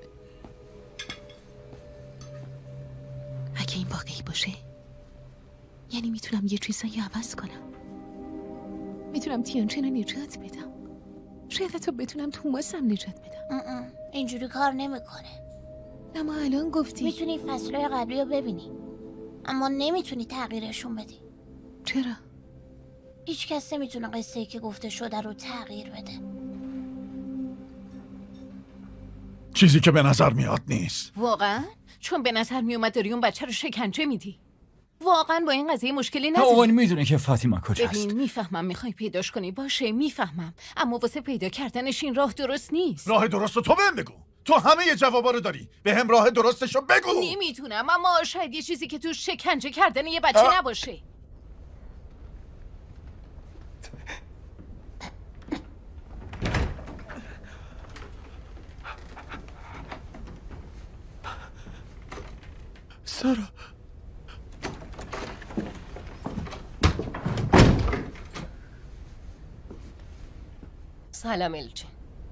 اگه این واقعی باشه، یعنی میتونم یه چیزایی عوض کنم. میتونم تیانچه رو نجات بدم. شاید حتی بتونم توماسم نجات بدم. اینجوری کار نمیکنه. اما الان گفتی میتونی فصلهای قبلی رو ببینی، اما نمیتونی تغییرشون بدی. چرا؟ هیچ کس نمیتونه قصه‌ای که گفته شده رو تغییر بده. چیزی که به نظر میاد نیست. واقعا؟ چون به نظر میومد داری اون بچه رو شکنجه میدی. واقعا با این قضیه مشکلی نداری؟ اون میدونه که فاطیما کجاست. ببین میفهمم میخوای پیداش کنی، باشه میفهمم، اما واسه پیدا کردنش این راه درست نیست. راه درست رو تو بهم بگو. تو همه ی جوابا رو داری. به هم راه درستشو بگو. نمیتونم، اما شاید یه چیزی که تو شکنجه کردن یه بچه آه. نباشه. سارا سلام الجین.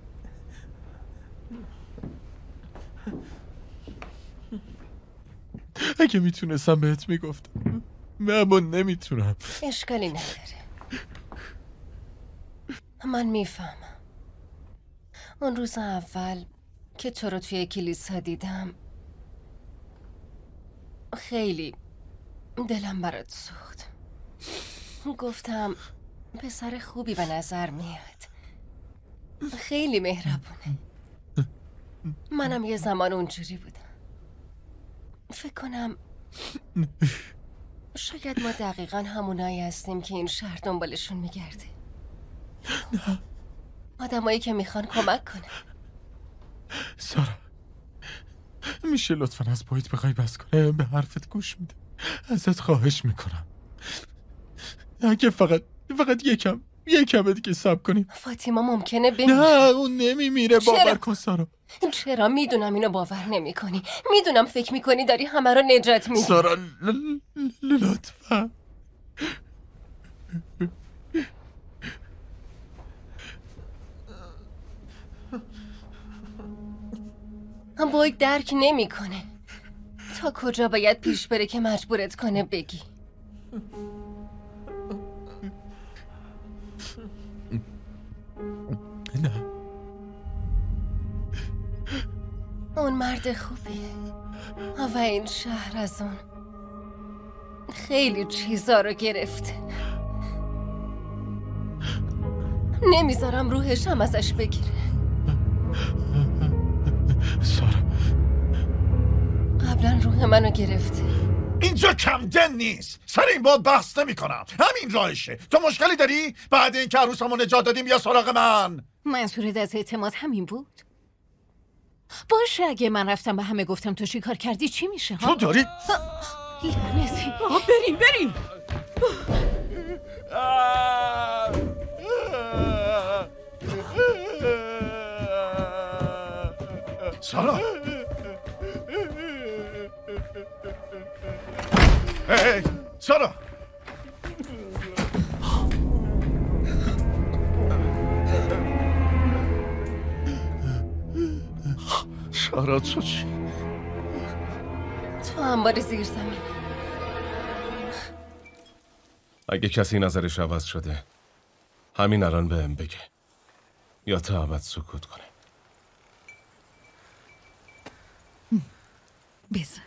اگه میتونستم بهت میگفتم، اما نمیتونم. اشکالی نداره. من میفهمم. اون روز اول که تو رو توی کلیسا دیدم خیلی دلم برات سوخت. گفتم پسر خوبی به نظر میاد، خیلی مهربونه. منم یه زمان اونجوری بودم. فکر کنم شاید ما دقیقا همونایی هستیم که این شهر دنبالشون میگرده. آدمایی که میخوان کمک کنه. سارا میشه لطفاً از باید بخوای بس کنه؟ به حرفت گوش میده. ازت خواهش میکنم. اگه فقط فقط یکم یکم دیگه صبر کنیم. فاطیما ممکنه بمیره. نه اون نمیمیره. باور کن سارا. چرا؟ میدونم اینو باور نمی کنی. میدونم فکر میکنی داری همه رو نجات میدی. سارا لطفا. باید درک نمی کنه. تا کجا باید پیش بره که مجبورت کنه بگی؟ نه اون مرد خوبیه و این شهر از اون خیلی چیزا رو گرفته. نمیذارم روحش هم ازش بگیره. سارا قبلا روح منو گرفته. اینجا کمدن نیست. سر این باد بحث نمی کنم. همین راهشه. تو مشکلی داری؟ بعد این که عروسمو نجات دادیم بیا سراغ من. منظورت از اعتماد همین بود؟ باشه اگه من رفتم به همه گفتم تو چی کار کردی چی میشه ها؟ تو داری؟ لعنتی. آقا بریم بریم. سارا هی سارا سارا تو چی؟ تو انبار زیر زمین. اگه کسی نظرش عوض شده همین الان بهم بگه یا تا ابد سکوت کنه. بذار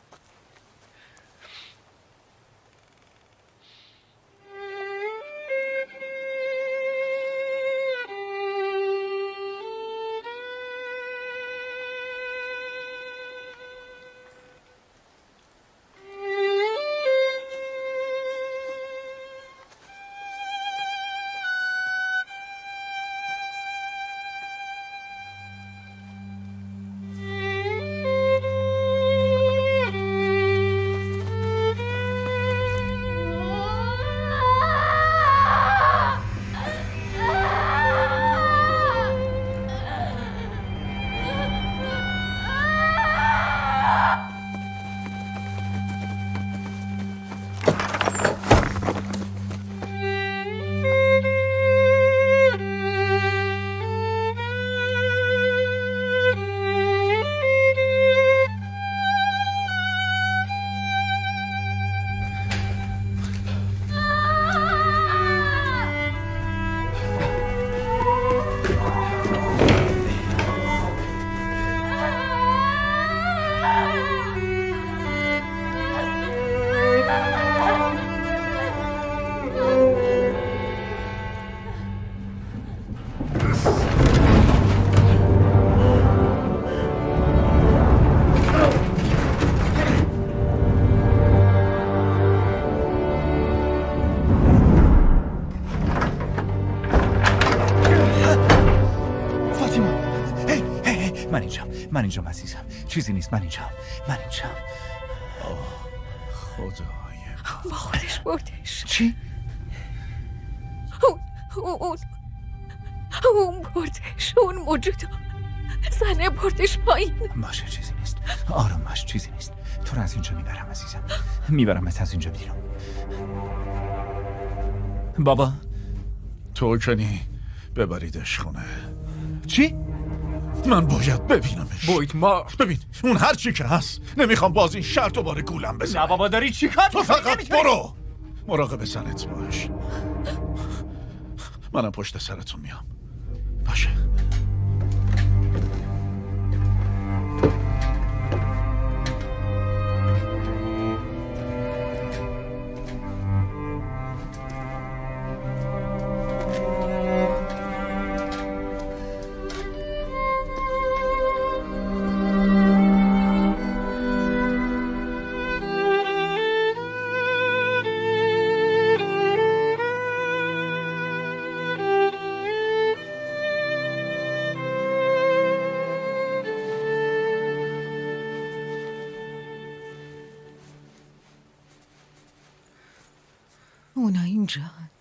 من اینجام عزیزم. چیزی نیست. من اینجام. من اینجام. خدایا با خودش بردش. چی؟ اون اون اون بردش. اون موجود زنه بردش پایین. باشه چیزی نیست. آروم باش. چیزی نیست. تو رو از اینجا میبرم عزیزم. میبرمت از اینجا بیرون. بابا تو کنی ببریدش خونه. چی؟ من باید ببینمش. بوید ما ببین اون هر چی که هست نمیخوام باز این شرط دوباره گولم بزنه. نه بابا داری چی کار تو فقط برو مراقب زنت باش. منم پشت سرتون میام. باشه. اونا اینجا.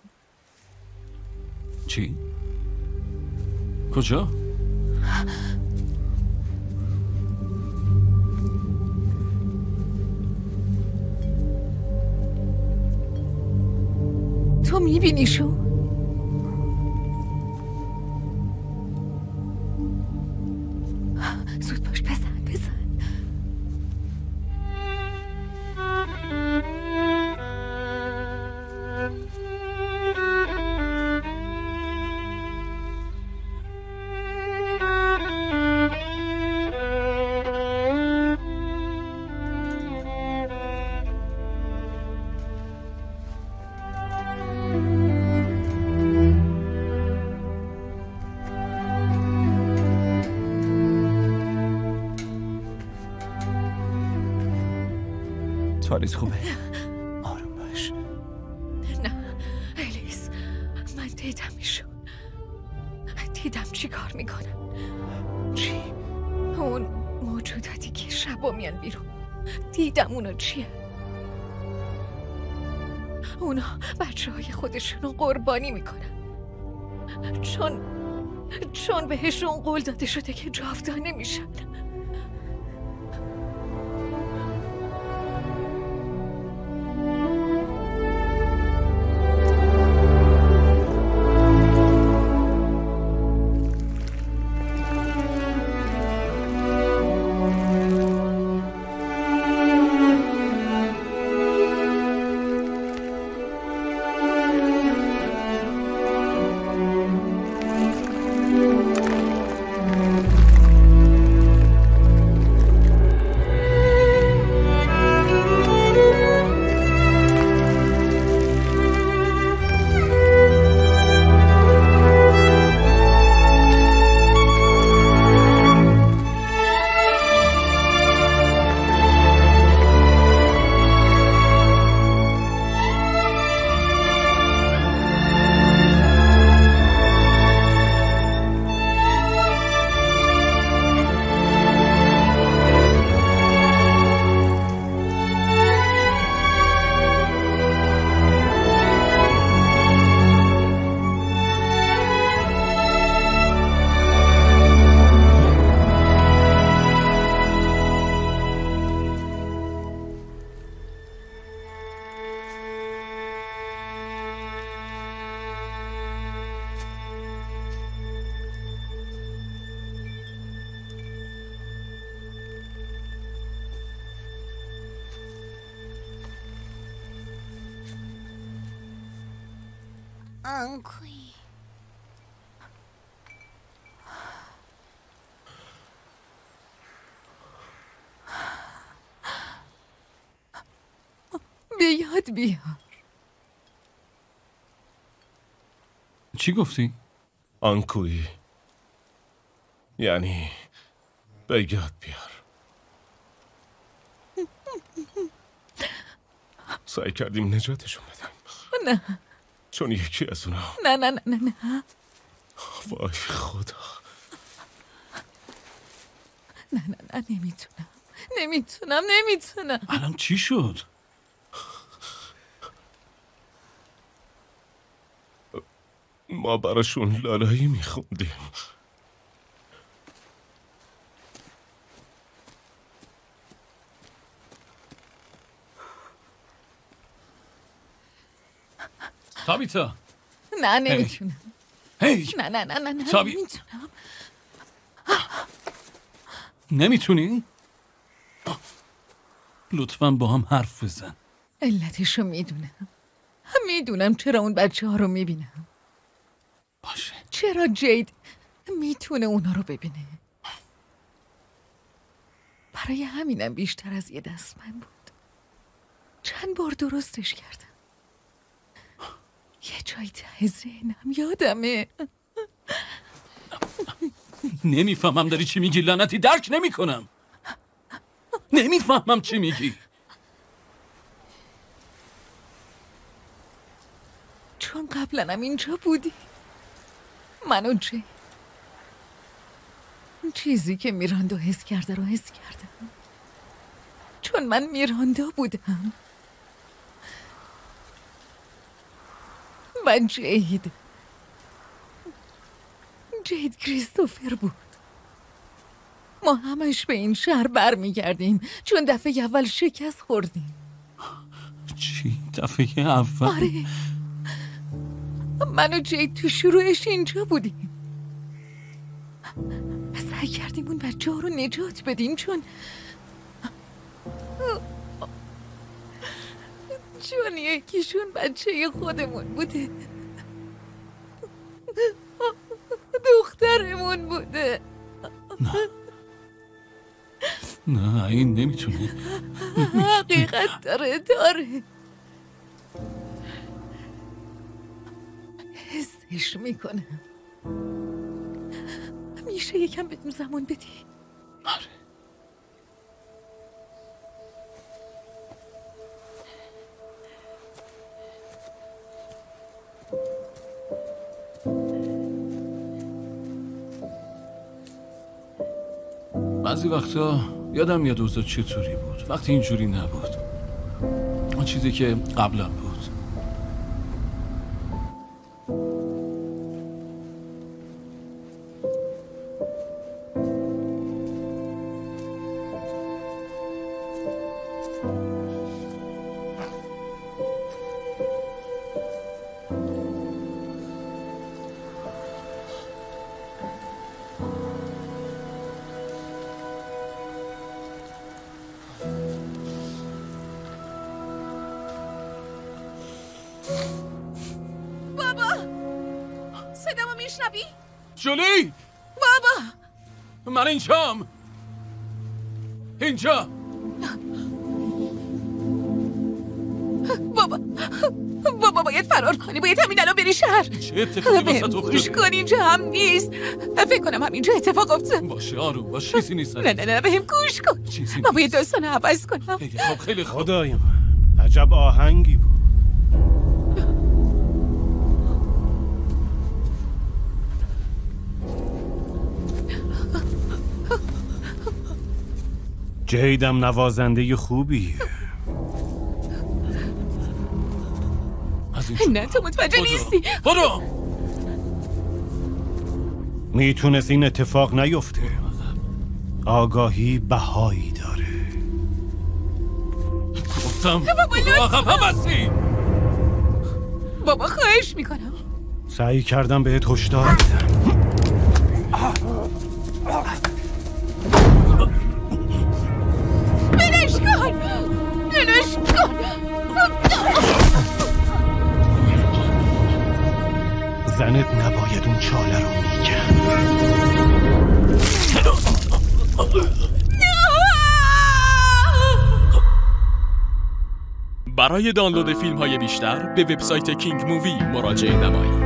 چی؟ کجا؟ تو میبینیشون؟ زود باش بزن بزن. حالت خوبه؟ آروم باش. نه الیس، من دیدم ایشون، دیدم چی کار میکنن. چی؟ اون موجوداتی که شبا میان بیرون، دیدم اونا چیه. اونا بچه های خودشونو قربانی میکنن چون چون بهشون قول داده شده که جاودانه میشن. آنکوی بیاد بیار. چی گفتی؟ آنکوی یعنی به یاد بیار. سعی کردیم نجاتشون بدم نه چون یکی از اونا. نه نه نه نه نه وای خدا. نه نه نه نمیتونم نمیتونم نمیتونم. الان چی شد؟ ما براشون لالایی میخوندیم. تابیتا. نه نمیتونم. هی نه نه نه نه نه تابی... نمیتونم. نمیتونی؟ لطفاً با هم حرف بزن. علتشو میدونم. میدونم چرا اون بچه ها رو میبینم. باشه. چرا جید میتونه اونا رو ببینه. برای همینم بیشتر از یه دست من بود. چند بار درستش کردم. یه جایی ته ذهنم یادمه. نمیفهمم داری چی میگی لعنتی. درک نمیکنم. نمیفهمم چی میگی. چون قبلا هم اینجا بودی من و جی چیزی که میراندا حس کرده رو حس کردم چون من میراندا بودم و جید جید کریستوفر بود. ما همش به این شهر بر میگردیم چون دفعه اول شکست خوردیم. چی؟ دفعه اول؟ آره من و جید تو شروعش اینجا بودیم. سعی کردیم اون بچه ها رو نجات بدیم چون چون یکیشون بچه خودمون بوده. دخترمون بوده. نه نه این نمیتونه. حقیقت داره داره حسش میکنم. میشه یکم بهم زمان بدی؟ آره. بعضی وقتا یادم میاد اوضاع چطوری بود وقتی اینجوری نبود. اون چیزی که قبلا بود. جولی! بابا! من اینجام! اینجا! بابا! بابا باید فرار کنی، باید همین الان بری شهر. چه اتفاقی واسه تو گوش کن، اینجا هم نیست. فکر کنم همینجا اتفاق افتاد. باشه آروم باش، چیزی نیست. نه نه نه بهم گوش کن. من باید داستان عوض کنم. خیلی خوب خیلی خوب. خدای من عجب آهنگی بود. جیدم نوازنده خوبی. نه تو متوجه نیستی. برو. میتونست این اتفاق نیفته. آگاهی بهایی داره. گفتم عقب بسی. بابا خواهش میکنم. سعی کردم بهت هشدار بدم. بلش کن. بلش کن. زنت نباید اون چاله رو میکن. برای دانلود فیلم های بیشتر به وبسایت کینگ مووی مراجعه نمایید.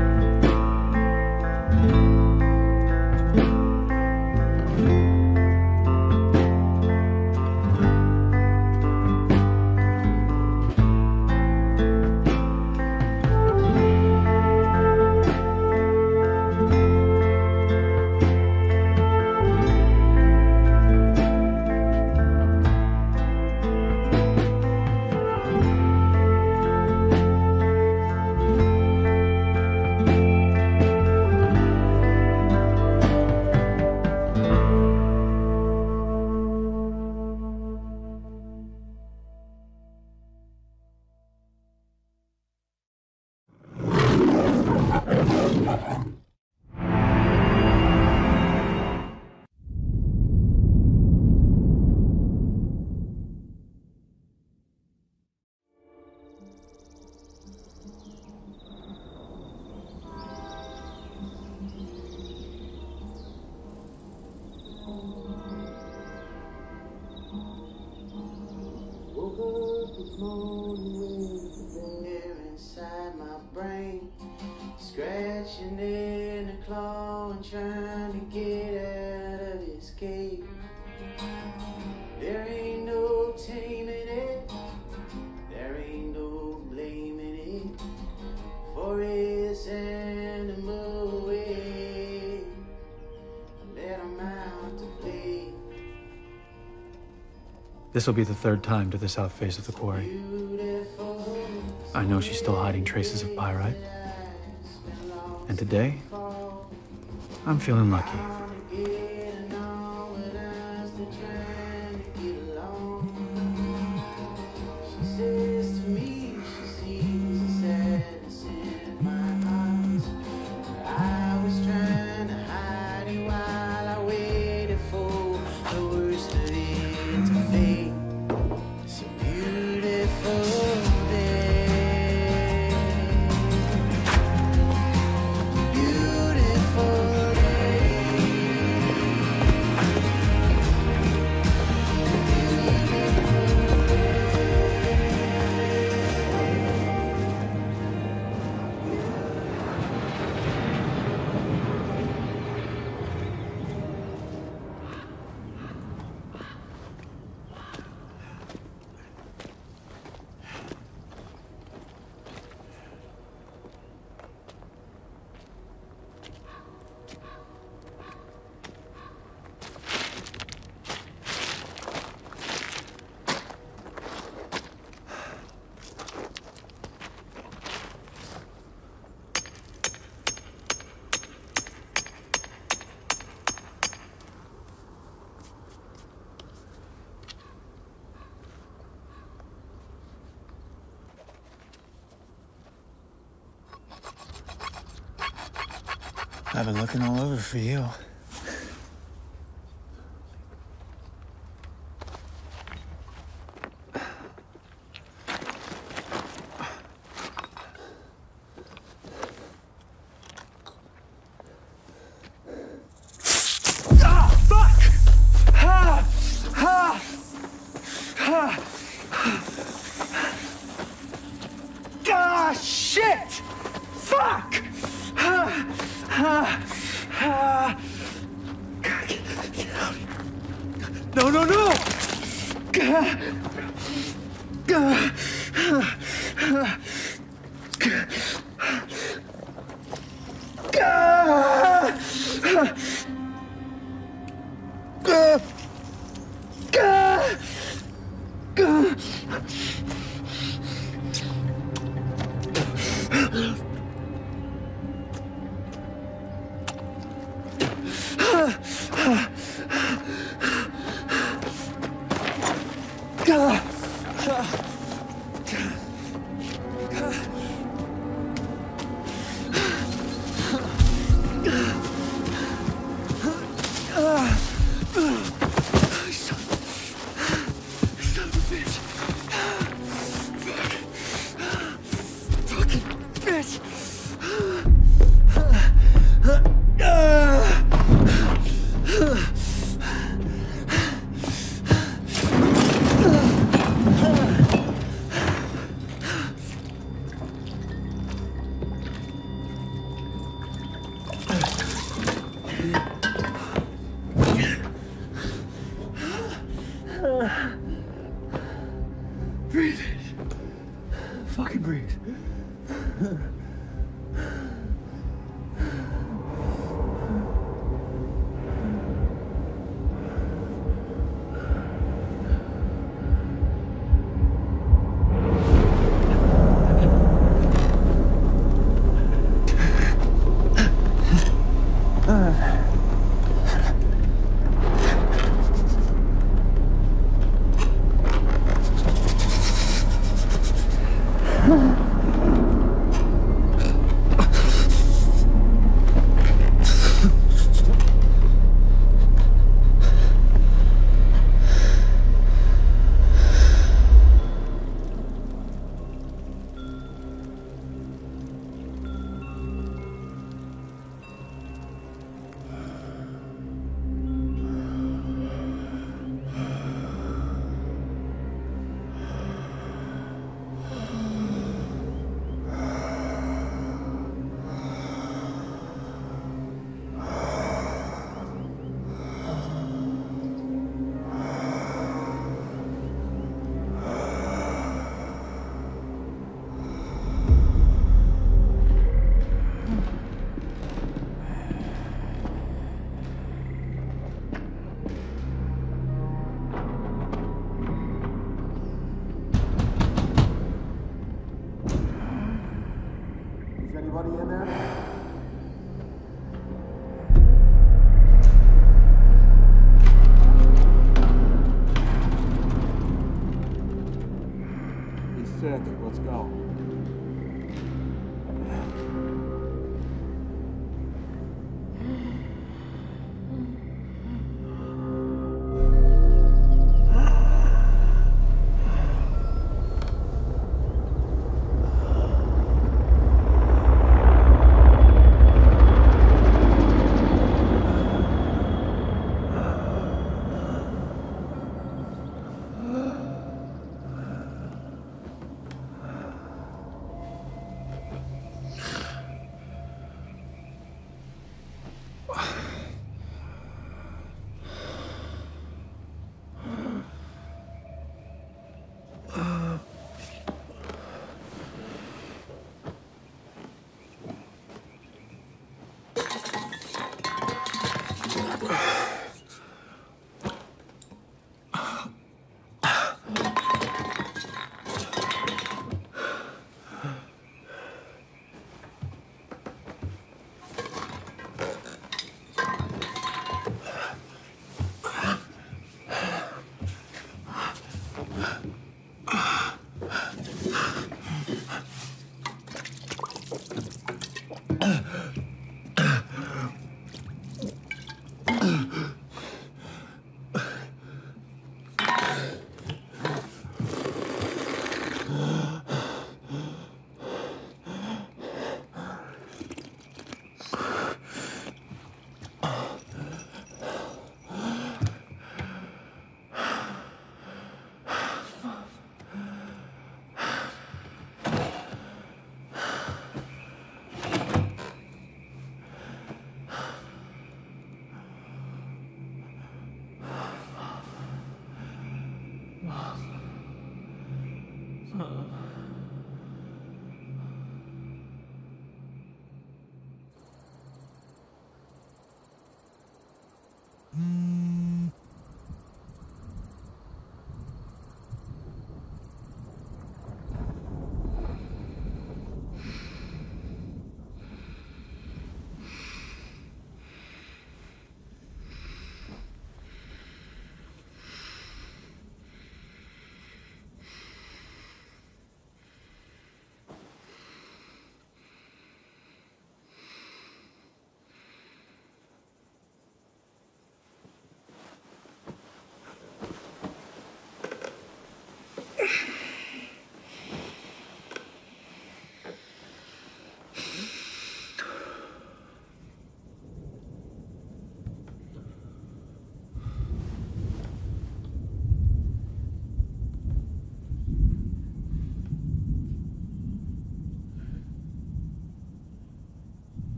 Scratching in the claw and trying to get out of this cave. There ain't no taming it, there ain't no blaming it, for it's animal way. Let 'em out to play. This will be the third time to the south face of the quarry. I know she's still hiding traces of pyrite. And today, I'm feeling lucky. I've been looking all over for you. Ah, shit! Fuck! Ah, ah, ah. No, no, no! Ah, ah, ah, Breathe. Fucking breathe. Let's go.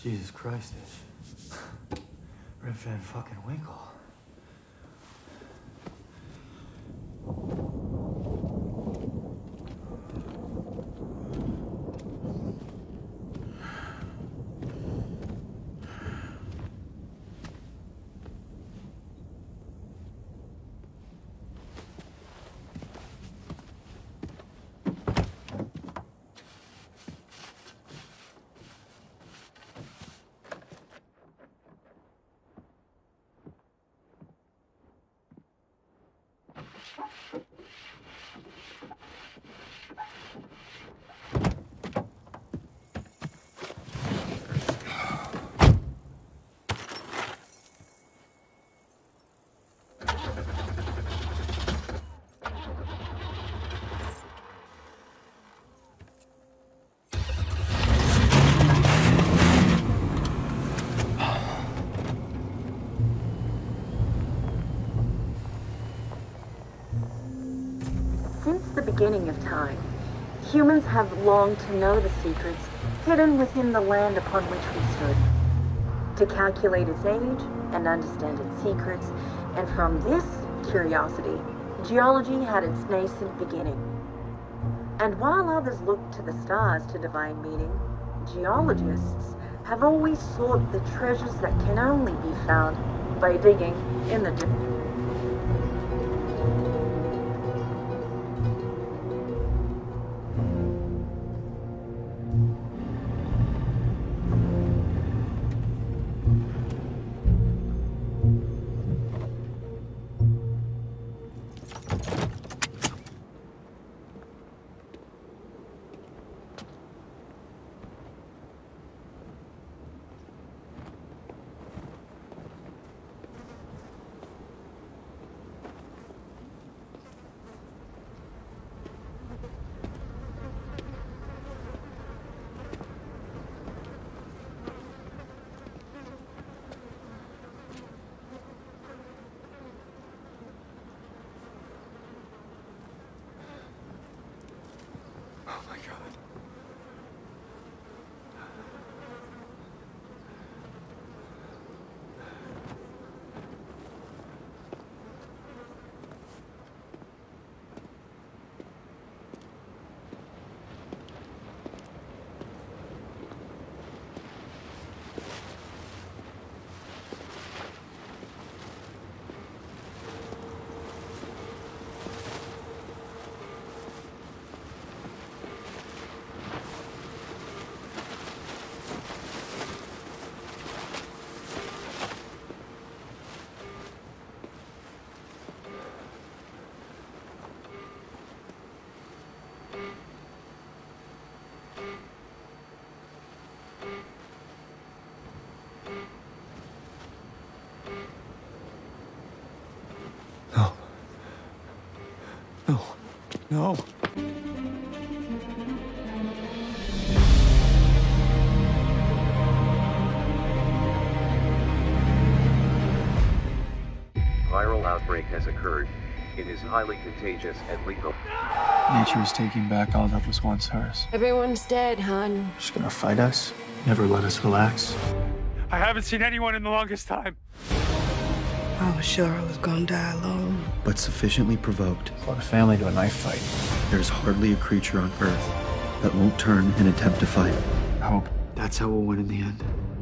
Jesus Christ, Ish. Rip Van fucking Winkle. Beginning of time, humans have longed to know the secrets hidden within the land upon which we stood, to calculate its age and understand its secrets, and from this curiosity, geology had its nascent beginning. And while others looked to the stars to divine meaning, geologists have always sought the treasures that can only be found by digging in the deep. No. Viral outbreak has occurred. It is highly contagious and lethal. Nature is taking back all that was once hers. Everyone's dead, hon. She's gonna fight us, never let us relax. I haven't seen anyone in the longest time. I was sure I was gonna die alone. But sufficiently provoked. Brought a family to a knife fight. There's hardly a creature on Earth that won't turn and attempt to fight. Hope. That's how we'll win in the end.